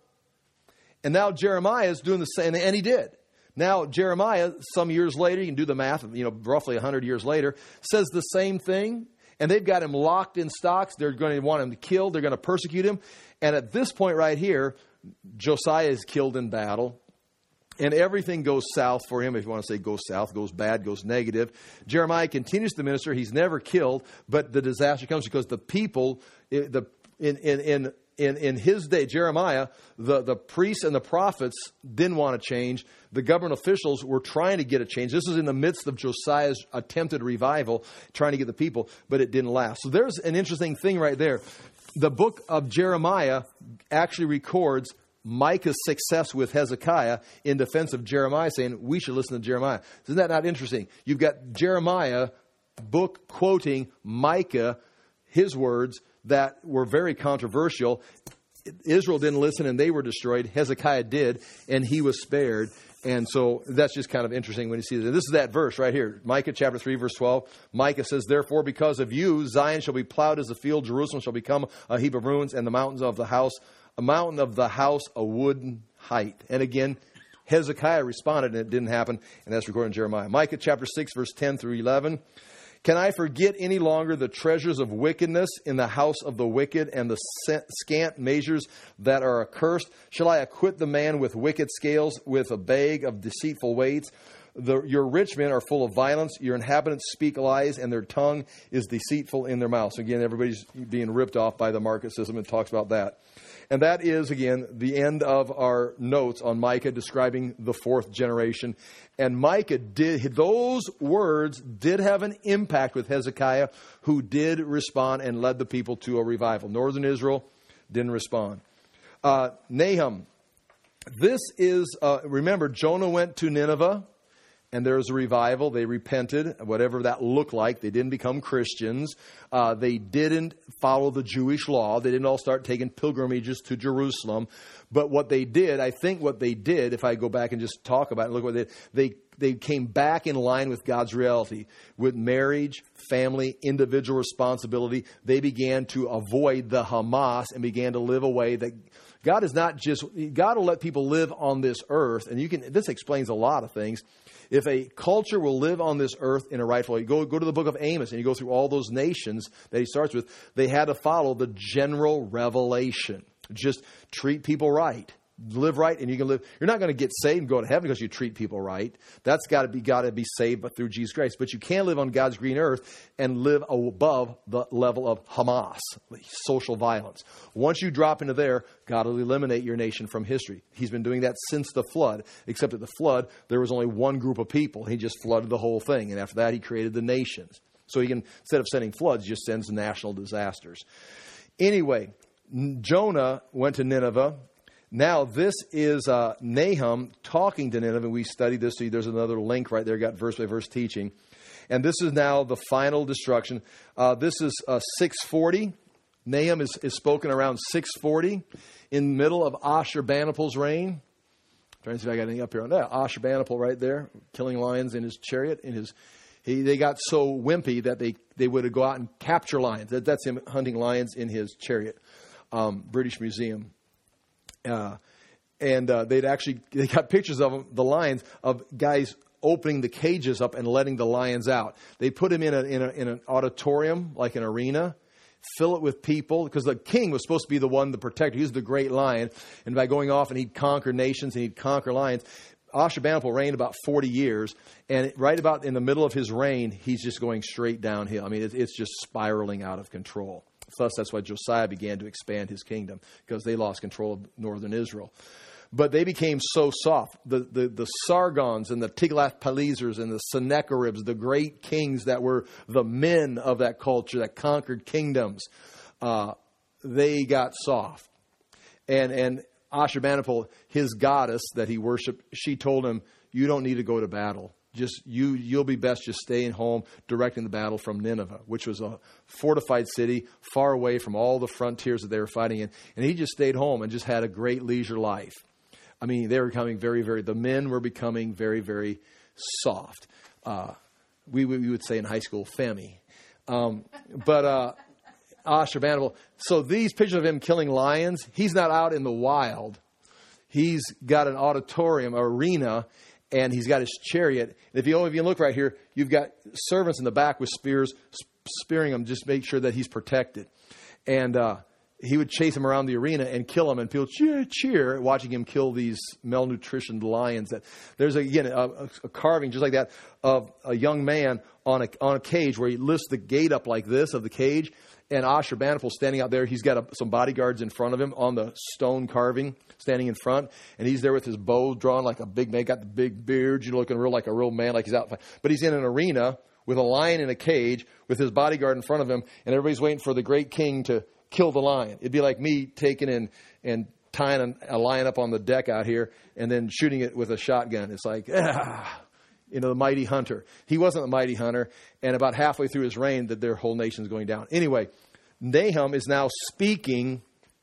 And now Jeremiah is doing the same, and he did. Now Jeremiah, some years later, you can do the math, you know, roughly one hundred years later, says the same thing. And they've got him locked in stocks. They're going to want him killed. They're going to persecute him. And at this point right here, Josiah is killed in battle. And everything goes south for him. If you want to say goes south, goes bad, goes negative. Jeremiah continues to minister. He's never killed. But the disaster comes because the people, the in in in in, in his day, Jeremiah, the, the priests and the prophets didn't want to change. The government officials were trying to get a change. This was in the midst of Josiah's attempted revival, trying to get the people, but it didn't last. So there's an interesting thing right there. The book of Jeremiah actually records Micah's success with Hezekiah in defense of Jeremiah, saying we should listen to Jeremiah. Isn't that not interesting? You've got Jeremiah book quoting Micah, his words that were very controversial. Israel didn't listen and they were destroyed. Hezekiah did, and he was spared. And so that's just kind of interesting when you see this. This is that verse right here. Micah chapter three, verse twelve. Micah says, therefore, because of you, Zion shall be plowed as a field. Jerusalem shall become a heap of ruins, and the mountains of the house, a mountain of the house, a wooden height. And again, Hezekiah responded, and it didn't happen. And that's recorded in Jeremiah. Micah chapter six, verse ten through eleven. Can I forget any longer the treasures of wickedness in the house of the wicked and the scant measures that are accursed? Shall I acquit the man with wicked scales, with a bag of deceitful weights? The, your rich men are full of violence. Your inhabitants speak lies, and their tongue is deceitful in their mouths. Again, everybody's being ripped off by the market system and talks about that. And that is, again, the end of our notes on Micah describing the fourth generation. And Micah did, those words did have an impact with Hezekiah, who did respond and led the people to a revival. Northern Israel didn't respond. Uh, Nahum. This is, uh, remember, Jonah went to Nineveh. And there was a revival. They repented, whatever that looked like. They didn't become Christians. Uh, they didn't follow the Jewish law. They didn't all start taking pilgrimages to Jerusalem. But what they did, I think what they did, if I go back and just talk about it, look what they did. They, they came back in line with God's reality. With marriage, family, individual responsibility, they began to avoid the Hamas and began to live a way that God is not just, God will let people live on this earth. And you can, this explains a lot of things. If a culture will live on this earth in a rightful way, go, go to the book of Amos and you go through all those nations that he starts with, they had to follow the general revelation. Just treat people right. Live right, and you can live. You're not going to get saved and go to heaven because you treat people right. That's got to be got to be saved, but through Jesus Christ. But you can live on God's green earth and live above the level of Hamas, social violence. Once you drop into there, God will eliminate your nation from history. He's been doing that since the flood, except at the flood, there was only one group of people. He just flooded the whole thing. And after that, he created the nations. So he can, instead of sending floods, he just sends national disasters. Anyway, Jonah went to Nineveh. Now, this is uh, Nahum talking to Nineveh. We studied this. So there's another link right there. Got verse by verse teaching. And this is now the final destruction. Uh, this is uh, six forty. Nahum is, is spoken around six forty in the middle of Ashurbanipal's reign. I'm trying to see if I got anything up here on that. Ashurbanipal right there, killing lions in his chariot. In his, he, they got so wimpy that they, they would go out and capture lions. That, that's him hunting lions in his chariot. Um, British Museum. Uh, and uh, they'd actually, they got pictures of them, the lions, of guys opening the cages up and letting the lions out. They put him in, a, in, a, in an auditorium, like an arena, fill it with people, because the king was supposed to be the one, the protector. He was the great lion. And by going off and he'd conquer nations and he'd conquer lions. Ashurbanipal reigned about forty years. And right about in the middle of his reign, he's just going straight downhill. I mean, it's, it's just spiraling out of control. Thus, that's why Josiah began to expand his kingdom, because they lost control of northern Israel. But they became so soft. The, the, the Sargons and the Tiglath-Pilesers and the Sennacheribs, the great kings that were the men of that culture that conquered kingdoms, uh, they got soft. And and Ashurbanipal, his goddess that he worshipped, she told him, you don't need to go to battle. Just you, you'll be best just staying home, directing the battle from Nineveh, which was a fortified city far away from all the frontiers that they were fighting in. And he just stayed home and just had a great leisure life. I mean, they were becoming very, very, the men were becoming very, very soft. Uh, we, we would say in high school, femmy. Um, but uh, Ashurbanipal, so these pictures of him killing lions, he's not out in the wild. He's got an auditorium, arena, and he's got his chariot. And if you, if you look right here, you've got servants in the back with spears, spearing him, just make sure that he's protected. And uh, he would chase him around the arena and kill him, and people cheer, cheer, watching him kill these malnutritioned lions. That there's, again, a, a carving just like that of a young man on a, on a cage where he lifts the gate up like this of the cage, and Ashurbanipal standing out there. He's got a, some bodyguards in front of him on the stone carving, standing in front. And he's there with his bow drawn like a big man. Got the big beard, you know, looking real like a real man, like he's out. But he's in an arena with a lion in a cage with his bodyguard in front of him. And everybody's waiting for the great king to kill the lion. It'd be like me taking in and tying a lion up on the deck out here and then shooting it with a shotgun. It's like, ah. You know, the mighty hunter. He wasn't the mighty hunter. And about halfway through his reign, that their whole nation's going down. Anyway, Nahum is now speaking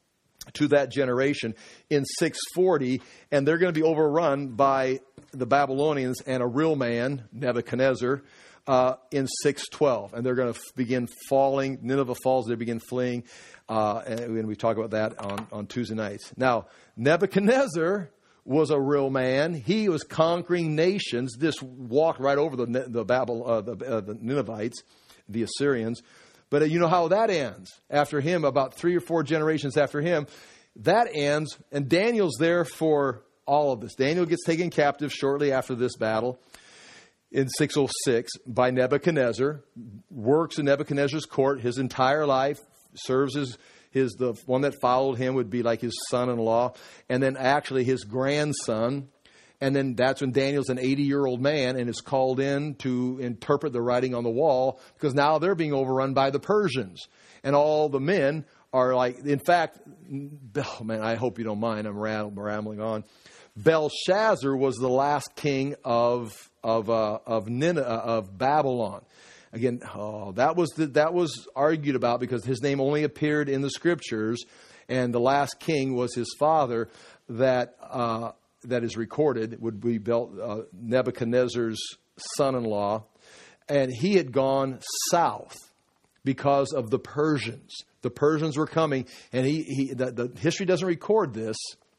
to that generation in six forty. And they're going to be overrun by the Babylonians and a real man, Nebuchadnezzar, uh, in six twelve. And they're going to f- begin falling. Nineveh falls. They begin fleeing. Uh, and we talk about that on, on Tuesday nights. Now, Nebuchadnezzar was a real man. He was conquering nations. This walked right over the the Babel, uh, the, uh, the Ninevites, the Assyrians. But uh, you know how that ends. After him, about three or four generations after him, that ends. And Daniel's there for all of this. Daniel gets taken captive shortly after this battle in six oh six by Nebuchadnezzar. Works in Nebuchadnezzar's court his entire life. Serves as His the one that followed him would be like his son-in-law, and then actually his grandson. And then that's when Daniel's an eighty-year-old man and is called in to interpret the writing on the wall, because now they're being overrun by the Persians. And all the men are like, in fact, oh man, I hope you don't mind, I'm rambling on. Belshazzar was the last king of of uh, of Nineveh, of Babylon. Again, oh, that was the, that was argued about because his name only appeared in the scriptures, and the last king was his father that uh, that is recorded would be uh, Nebuchadnezzar's son-in-law, and he had gone south because of the Persians. The Persians were coming, and he, he the, the history doesn't record this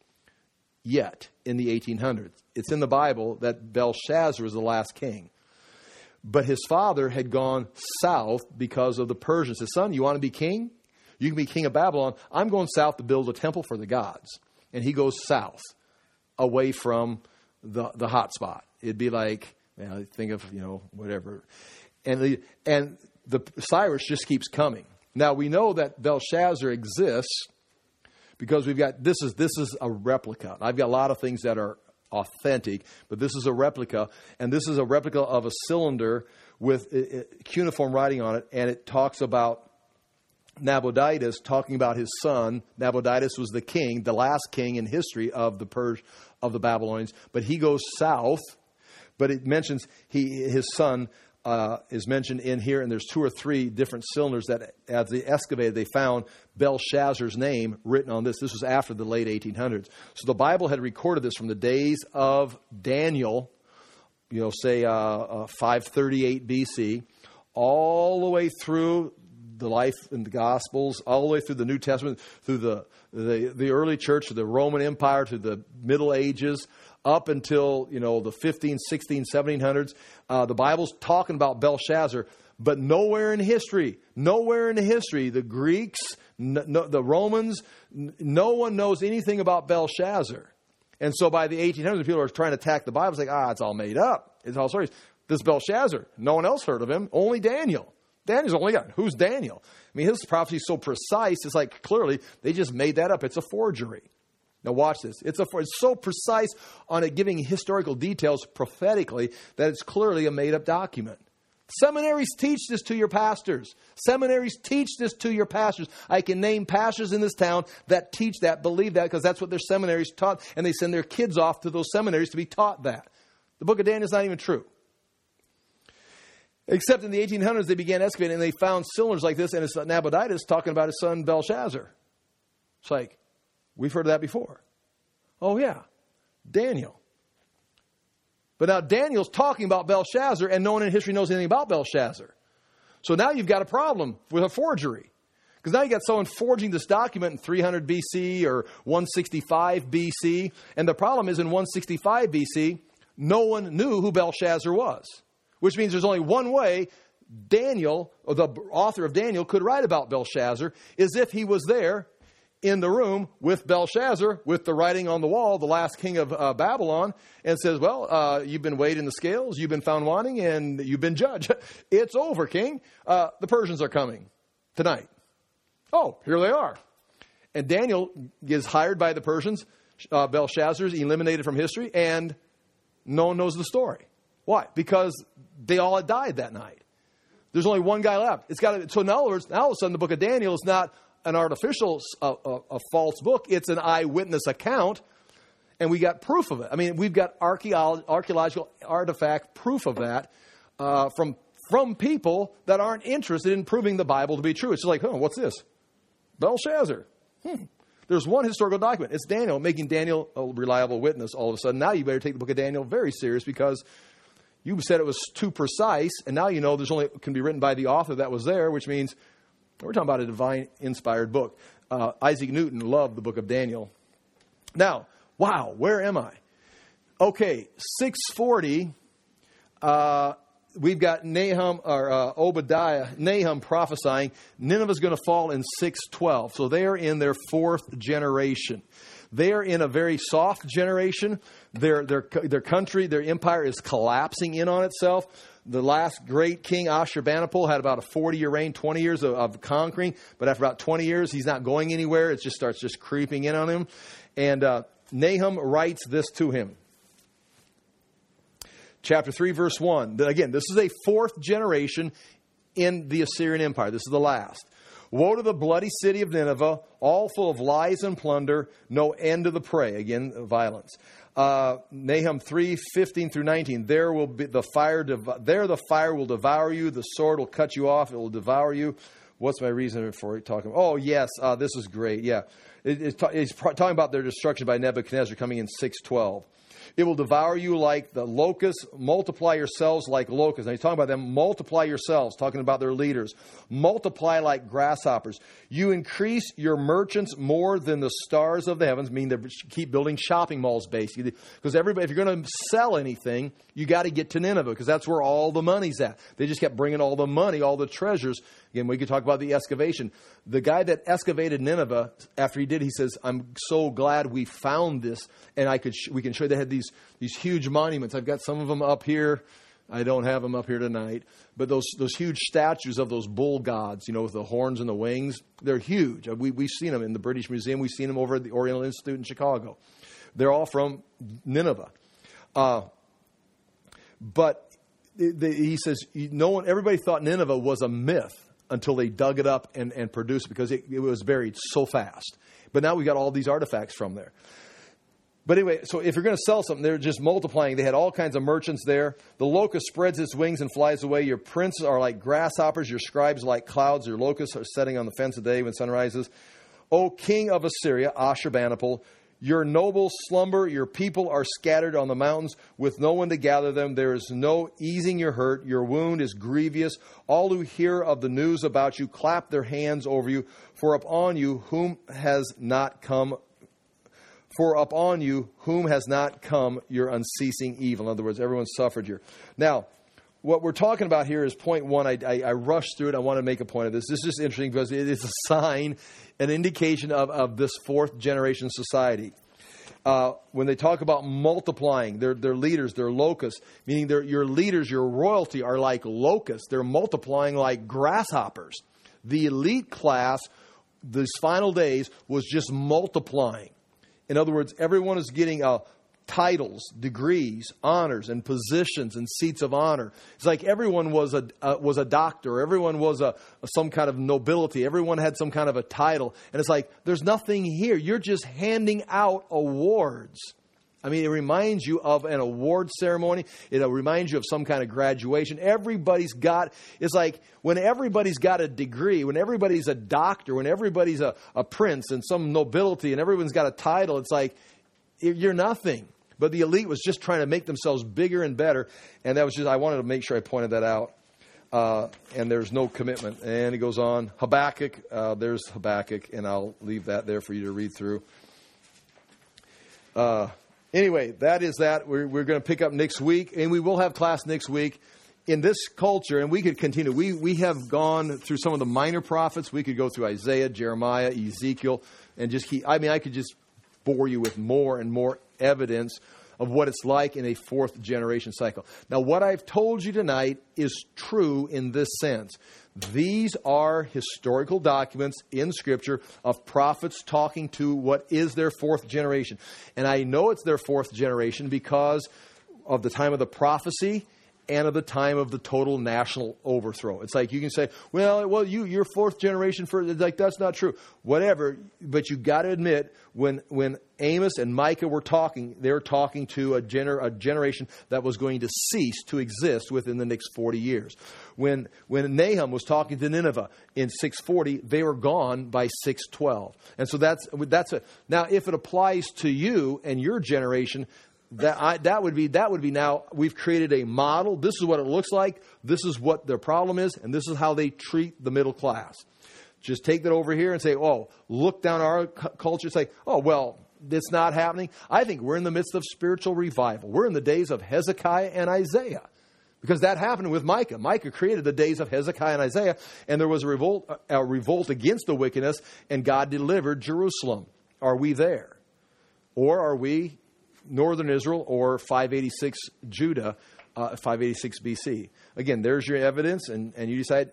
yet in the eighteen hundreds. It's in the Bible that Belshazzar was the last king. But his father had gone south because of the Persians. His son, you want to be king? You can be king of Babylon. I'm going south to build a temple for the gods. And he goes south, away from the the hot spot. It'd be like, you know, think of, you know, whatever. And the, and the Cyrus just keeps coming. Now, we know that Belshazzar exists because we've got, this is this is a replica. I've got a lot of things that are authentic, but this is a replica, and this is a replica of a cylinder with uh, cuneiform writing on it, and it talks about Nabonidus, talking about his son. Nabonidus was the king, the last king in history of the Pers- of the Babylonians, but he goes south. But it mentions he his son uh, is mentioned in here, and there's two or three different cylinders that, as they excavated, they found Belshazzar's name written on this. This was after the late eighteen hundreds. So the Bible had recorded this from the days of Daniel, you know, say uh, uh, five thirty-eight B C, all the way through the life in the Gospels, all the way through the New Testament, through the the, the early church, to the Roman Empire, to the Middle Ages, up until, you know, the fifteen, sixteen, seventeen hundreds. Uh, the Bible's talking about Belshazzar, but nowhere in history, nowhere in history, the Greeks, no, no, the Romans, n- no one knows anything about Belshazzar. And so by the eighteen hundreds, people are trying to attack the Bible. It's like, ah, it's all made up. It's all stories. This Belshazzar, no one else heard of him, only Daniel. Daniel's the only guy. Who's Daniel? I mean, his prophecy is so precise, it's like clearly they just made that up. It's a forgery. Now watch this. It's, a, it's so precise on it giving historical details prophetically that it's clearly a made-up document. Seminaries teach this to your pastors. Seminaries teach this to your pastors. I can name pastors in this town that teach that, believe that, because that's what their seminaries taught, and they send their kids off to those seminaries to be taught that. The book of Daniel is not even true. Except in the eighteen hundreds, they began excavating, and they found cylinders like this, and it's Nabonidus talking about his son Belshazzar. It's like, we've heard of that before. Oh, yeah, Daniel. But now Daniel's talking about Belshazzar, and no one in history knows anything about Belshazzar. So now you've got a problem with a forgery. Because now you've got someone forging this document in three hundred B C or one sixty-five B C. And the problem is in one sixty-five B C, no one knew who Belshazzar was. Which means there's only one way Daniel, or the author of Daniel, could write about Belshazzar, is if he was there in the room with Belshazzar, with the writing on the wall, the last king of uh, Babylon, and says, well, uh, you've been weighed in the scales, you've been found wanting, and you've been judged. It's over, king. Uh, the Persians are coming tonight. Oh, here they are. And Daniel is hired by the Persians. Uh, Belshazzar's eliminated from history, and no one knows the story. Why? Because they all had died that night. There's only one guy left. It's got to, so in other words, now all of a sudden the book of Daniel is not an artificial, uh, a, a false book. It's an eyewitness account, and we got proof of it. I mean, we've got archaeolo- archaeological artifact proof of that uh, from from people that aren't interested in proving the Bible to be true. It's just like, oh, what's this? Belshazzar. Hmm. There's one historical document. It's Daniel, making Daniel a reliable witness all of a sudden. Now you better take the book of Daniel very serious, because you said it was too precise, and now you know there's only can be written by the author that was there, which means we're talking about a divine inspired book. Uh, Isaac Newton loved the book of Daniel. Now, wow, where am I? Okay, six forty, uh, we've got Nahum, or uh, Obadiah, Nahum prophesying Nineveh's going to fall in six twelve. So they are in their fourth generation. They are in a very soft generation. Their, their, their country, their empire is collapsing in on itself. The last great king, Ashurbanipal, had about a forty-year reign, twenty years of, of conquering. But after about twenty years, he's not going anywhere. It just starts just creeping in on him. And uh, Nahum writes this to him. Chapter three, verse one. Again, this is a fourth generation in the Assyrian Empire. This is the last. Woe to the bloody city of Nineveh, all full of lies and plunder, no end to the prey. Again, violence. Uh, Nahum three, fifteen through nineteen. There will be the fire. Dev- there the fire will devour you. The sword will cut you off. It will devour you. What's my reason for talking? Oh, yes, uh, this is great. Yeah, it, it's, ta- it's pro- talking about their destruction by Nebuchadnezzar coming in six twelve. It will devour you like the locusts. Multiply yourselves like locusts. Now he's talking about them. Multiply yourselves, talking about their leaders. Multiply like grasshoppers. You increase your merchants more than the stars of the heavens. I mean, they keep building shopping malls, basically. Because everybody, if you're going to sell anything, you got to get to Nineveh, because that's where all the money's at. They just kept bringing all the money, all the treasures. Again, we could talk about the excavation. The guy that excavated Nineveh, after he did, he says, I'm so glad we found this, and I could sh- we can show you. They had these, these huge monuments. I've got some of them up here. I don't have them up here tonight. But those those huge statues of those bull gods, you know, with the horns and the wings, they're huge. We, we've seen them in the British Museum. We've seen them over at the Oriental Institute in Chicago. They're all from Nineveh. Uh, but the, the, he says, no one, everybody thought Nineveh was a myth until they dug it up and, and produced it, because it, it was buried so fast. But now we got all these artifacts from there. But anyway, so if you're going to sell something, they're just multiplying. They had all kinds of merchants there. The locust spreads its wings and flies away. Your princes are like grasshoppers. Your scribes like clouds. Your locusts are setting on the fence of the day when sun rises. O king of Assyria, Ashurbanipal, your nobles slumber. Your people are scattered on the mountains with no one to gather them. There is no easing your hurt. Your wound is grievous. All who hear of the news about you clap their hands over you. For upon you whom has not come For upon you, whom has not come your unceasing evil. In other words, everyone suffered here. Now, what we're talking about here is point one. I, I, I rushed through it. I want to make a point of this. This is just interesting because it is a sign, an indication of, of this fourth generation society. Uh, when they talk about multiplying, their their leaders, their locusts, meaning their, your leaders, your royalty are like locusts. They're multiplying like grasshoppers. The elite class, these final days, was just multiplying. In other words, everyone is getting uh, titles, degrees, honors, and positions and seats of honor. It's like everyone was a uh, was a doctor. Everyone was a, a some kind of nobility. Everyone had some kind of a title. And it's like, there's nothing here. You're just handing out awards. I mean, it reminds you of an award ceremony. It reminds you of some kind of graduation. Everybody's got, it's like when everybody's got a degree, when everybody's a doctor, when everybody's a, a prince and some nobility and everyone's got a title, it's like, you're nothing. But the elite was just trying to make themselves bigger and better. And that was just, I wanted to make sure I pointed that out. Uh, and there's no commitment. And it goes on. Habakkuk, uh, there's Habakkuk, and I'll leave that there for you to read through. Uh, anyway, that is that. We're, we're going to pick up next week, and we will have class next week. In this culture, and we could continue, we, we have gone through some of the minor prophets. We could go through Isaiah, Jeremiah, Ezekiel, and just keep, I mean, I could just bore you with more and more evidence of what it's like in a fourth generation cycle. Now, what I've told you tonight is true in this sense. These are historical documents in Scripture of prophets talking to what is their fourth generation. And I know it's their fourth generation because of the time of the prophecy and of the time of the total national overthrow. It's like you can say, well, well, you, you're fourth generation for, like, that's not true. Whatever, but you got to admit, when when Amos and Micah were talking, they were talking to a, gener, a generation that was going to cease to exist within the next forty years. When when Nahum was talking to Nineveh in six forty, they were gone by six twelve. And so that's that's a, now if it applies to you and your generation, That I, that would be that would be now we've created a model. This is what it looks like. This is what their problem is, and this is how they treat the middle class. Just take that over here and say, "Oh, look down our cu- culture." Say, "Oh, well, it's not happening." I think we're in the midst of spiritual revival. We're in the days of Hezekiah and Isaiah, because that happened with Micah. Micah created the days of Hezekiah and Isaiah, and there was a revolt, a revolt against the wickedness, and God delivered Jerusalem. Are we there, or are we Northern Israel or five eighty-six Judah, uh, five eighty-six B C? Again, there's your evidence, and, and you decide,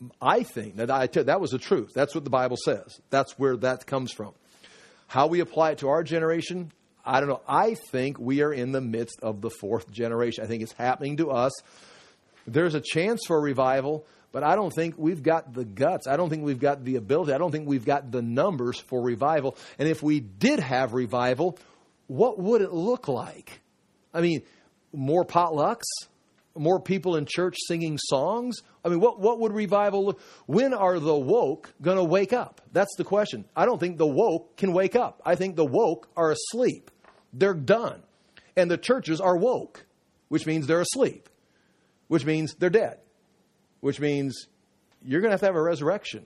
I think, that, I t- that was the truth. That's what the Bible says. That's where that comes from. How we apply it to our generation, I don't know. I think we are in the midst of the fourth generation. I think it's happening to us. There's a chance for revival, but I don't think we've got the guts. I don't think we've got the ability. I don't think we've got the numbers for revival. And if we did have revival, what would it look like? I mean, more potlucks? More people in church singing songs? I mean, what, what would revival look? When are the woke going to wake up? That's the question. I don't think the woke can wake up. I think the woke are asleep. They're done. And the churches are woke, which means they're asleep, which means they're dead, which means you're going to have to have a resurrection,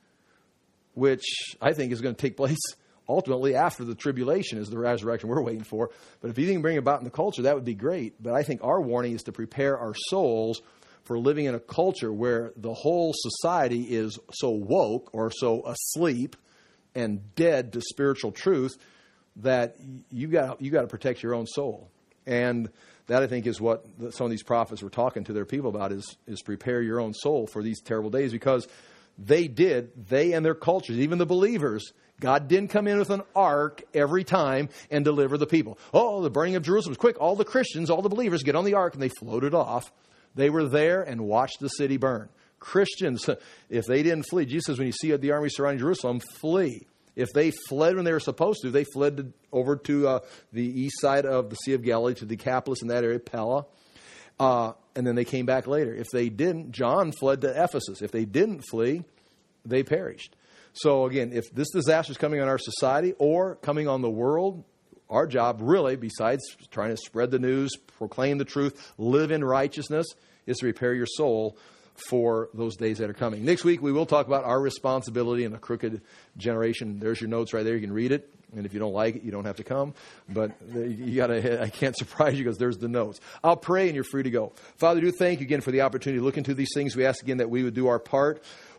which I think is going to take place ultimately after the tribulation is the resurrection we're waiting for. But if you can bring it about in the culture, that would be great. But I think our warning is to prepare our souls for living in a culture where the whole society is so woke or so asleep and dead to spiritual truth that you got you got to protect your own soul. And that, I think, is what some of these prophets were talking to their people about, is, is prepare your own soul for these terrible days, because they did, they and their cultures, even the believers, God didn't come in with an ark every time and deliver the people. Oh, the burning of Jerusalem was quick. All the Christians, all the believers get on the ark and they floated off. They were there and watched the city burn. Christians, if they didn't flee, Jesus says, when you see the army surrounding Jerusalem, flee. If they fled when they were supposed to, they fled to, over to uh, the east side of the Sea of Galilee, to Decapolis in that area, Pella. Uh, and then they came back later. If they didn't, John fled to Ephesus. If they didn't flee, they perished. So again, if this disaster is coming on our society or coming on the world, our job really, besides trying to spread the news, proclaim the truth, live in righteousness, is to prepare your soul for those days that are coming. Next week, we will talk about our responsibility in a crooked generation. There's your notes right there. You can read it. And if you don't like it, you don't have to come. But you gotta, I can't surprise you because there's the notes. I'll pray and you're free to go. Father, do thank you again for the opportunity to look into these things. We ask again that we would do our part.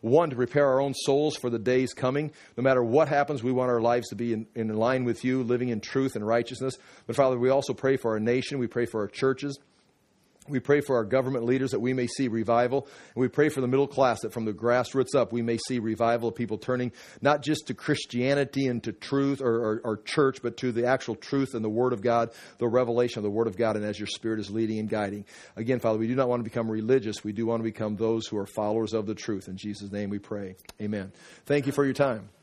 one, to prepare our own souls for the days coming. No matter what happens, we want our lives to be in, in line with you, living in truth and righteousness. But Father, we also pray for our nation. We pray for our churches. We pray for our government leaders that we may see revival. And we pray for the middle class that from the grassroots up, we may see revival of people turning not just to Christianity and to truth or, or, or church, but to the actual truth and the Word of God, the revelation of the Word of God, and as your Spirit is leading and guiding. Again, Father, we do not want to become religious. We do want to become those who are followers of the truth. In Jesus' name we pray. Amen. Thank you for your time.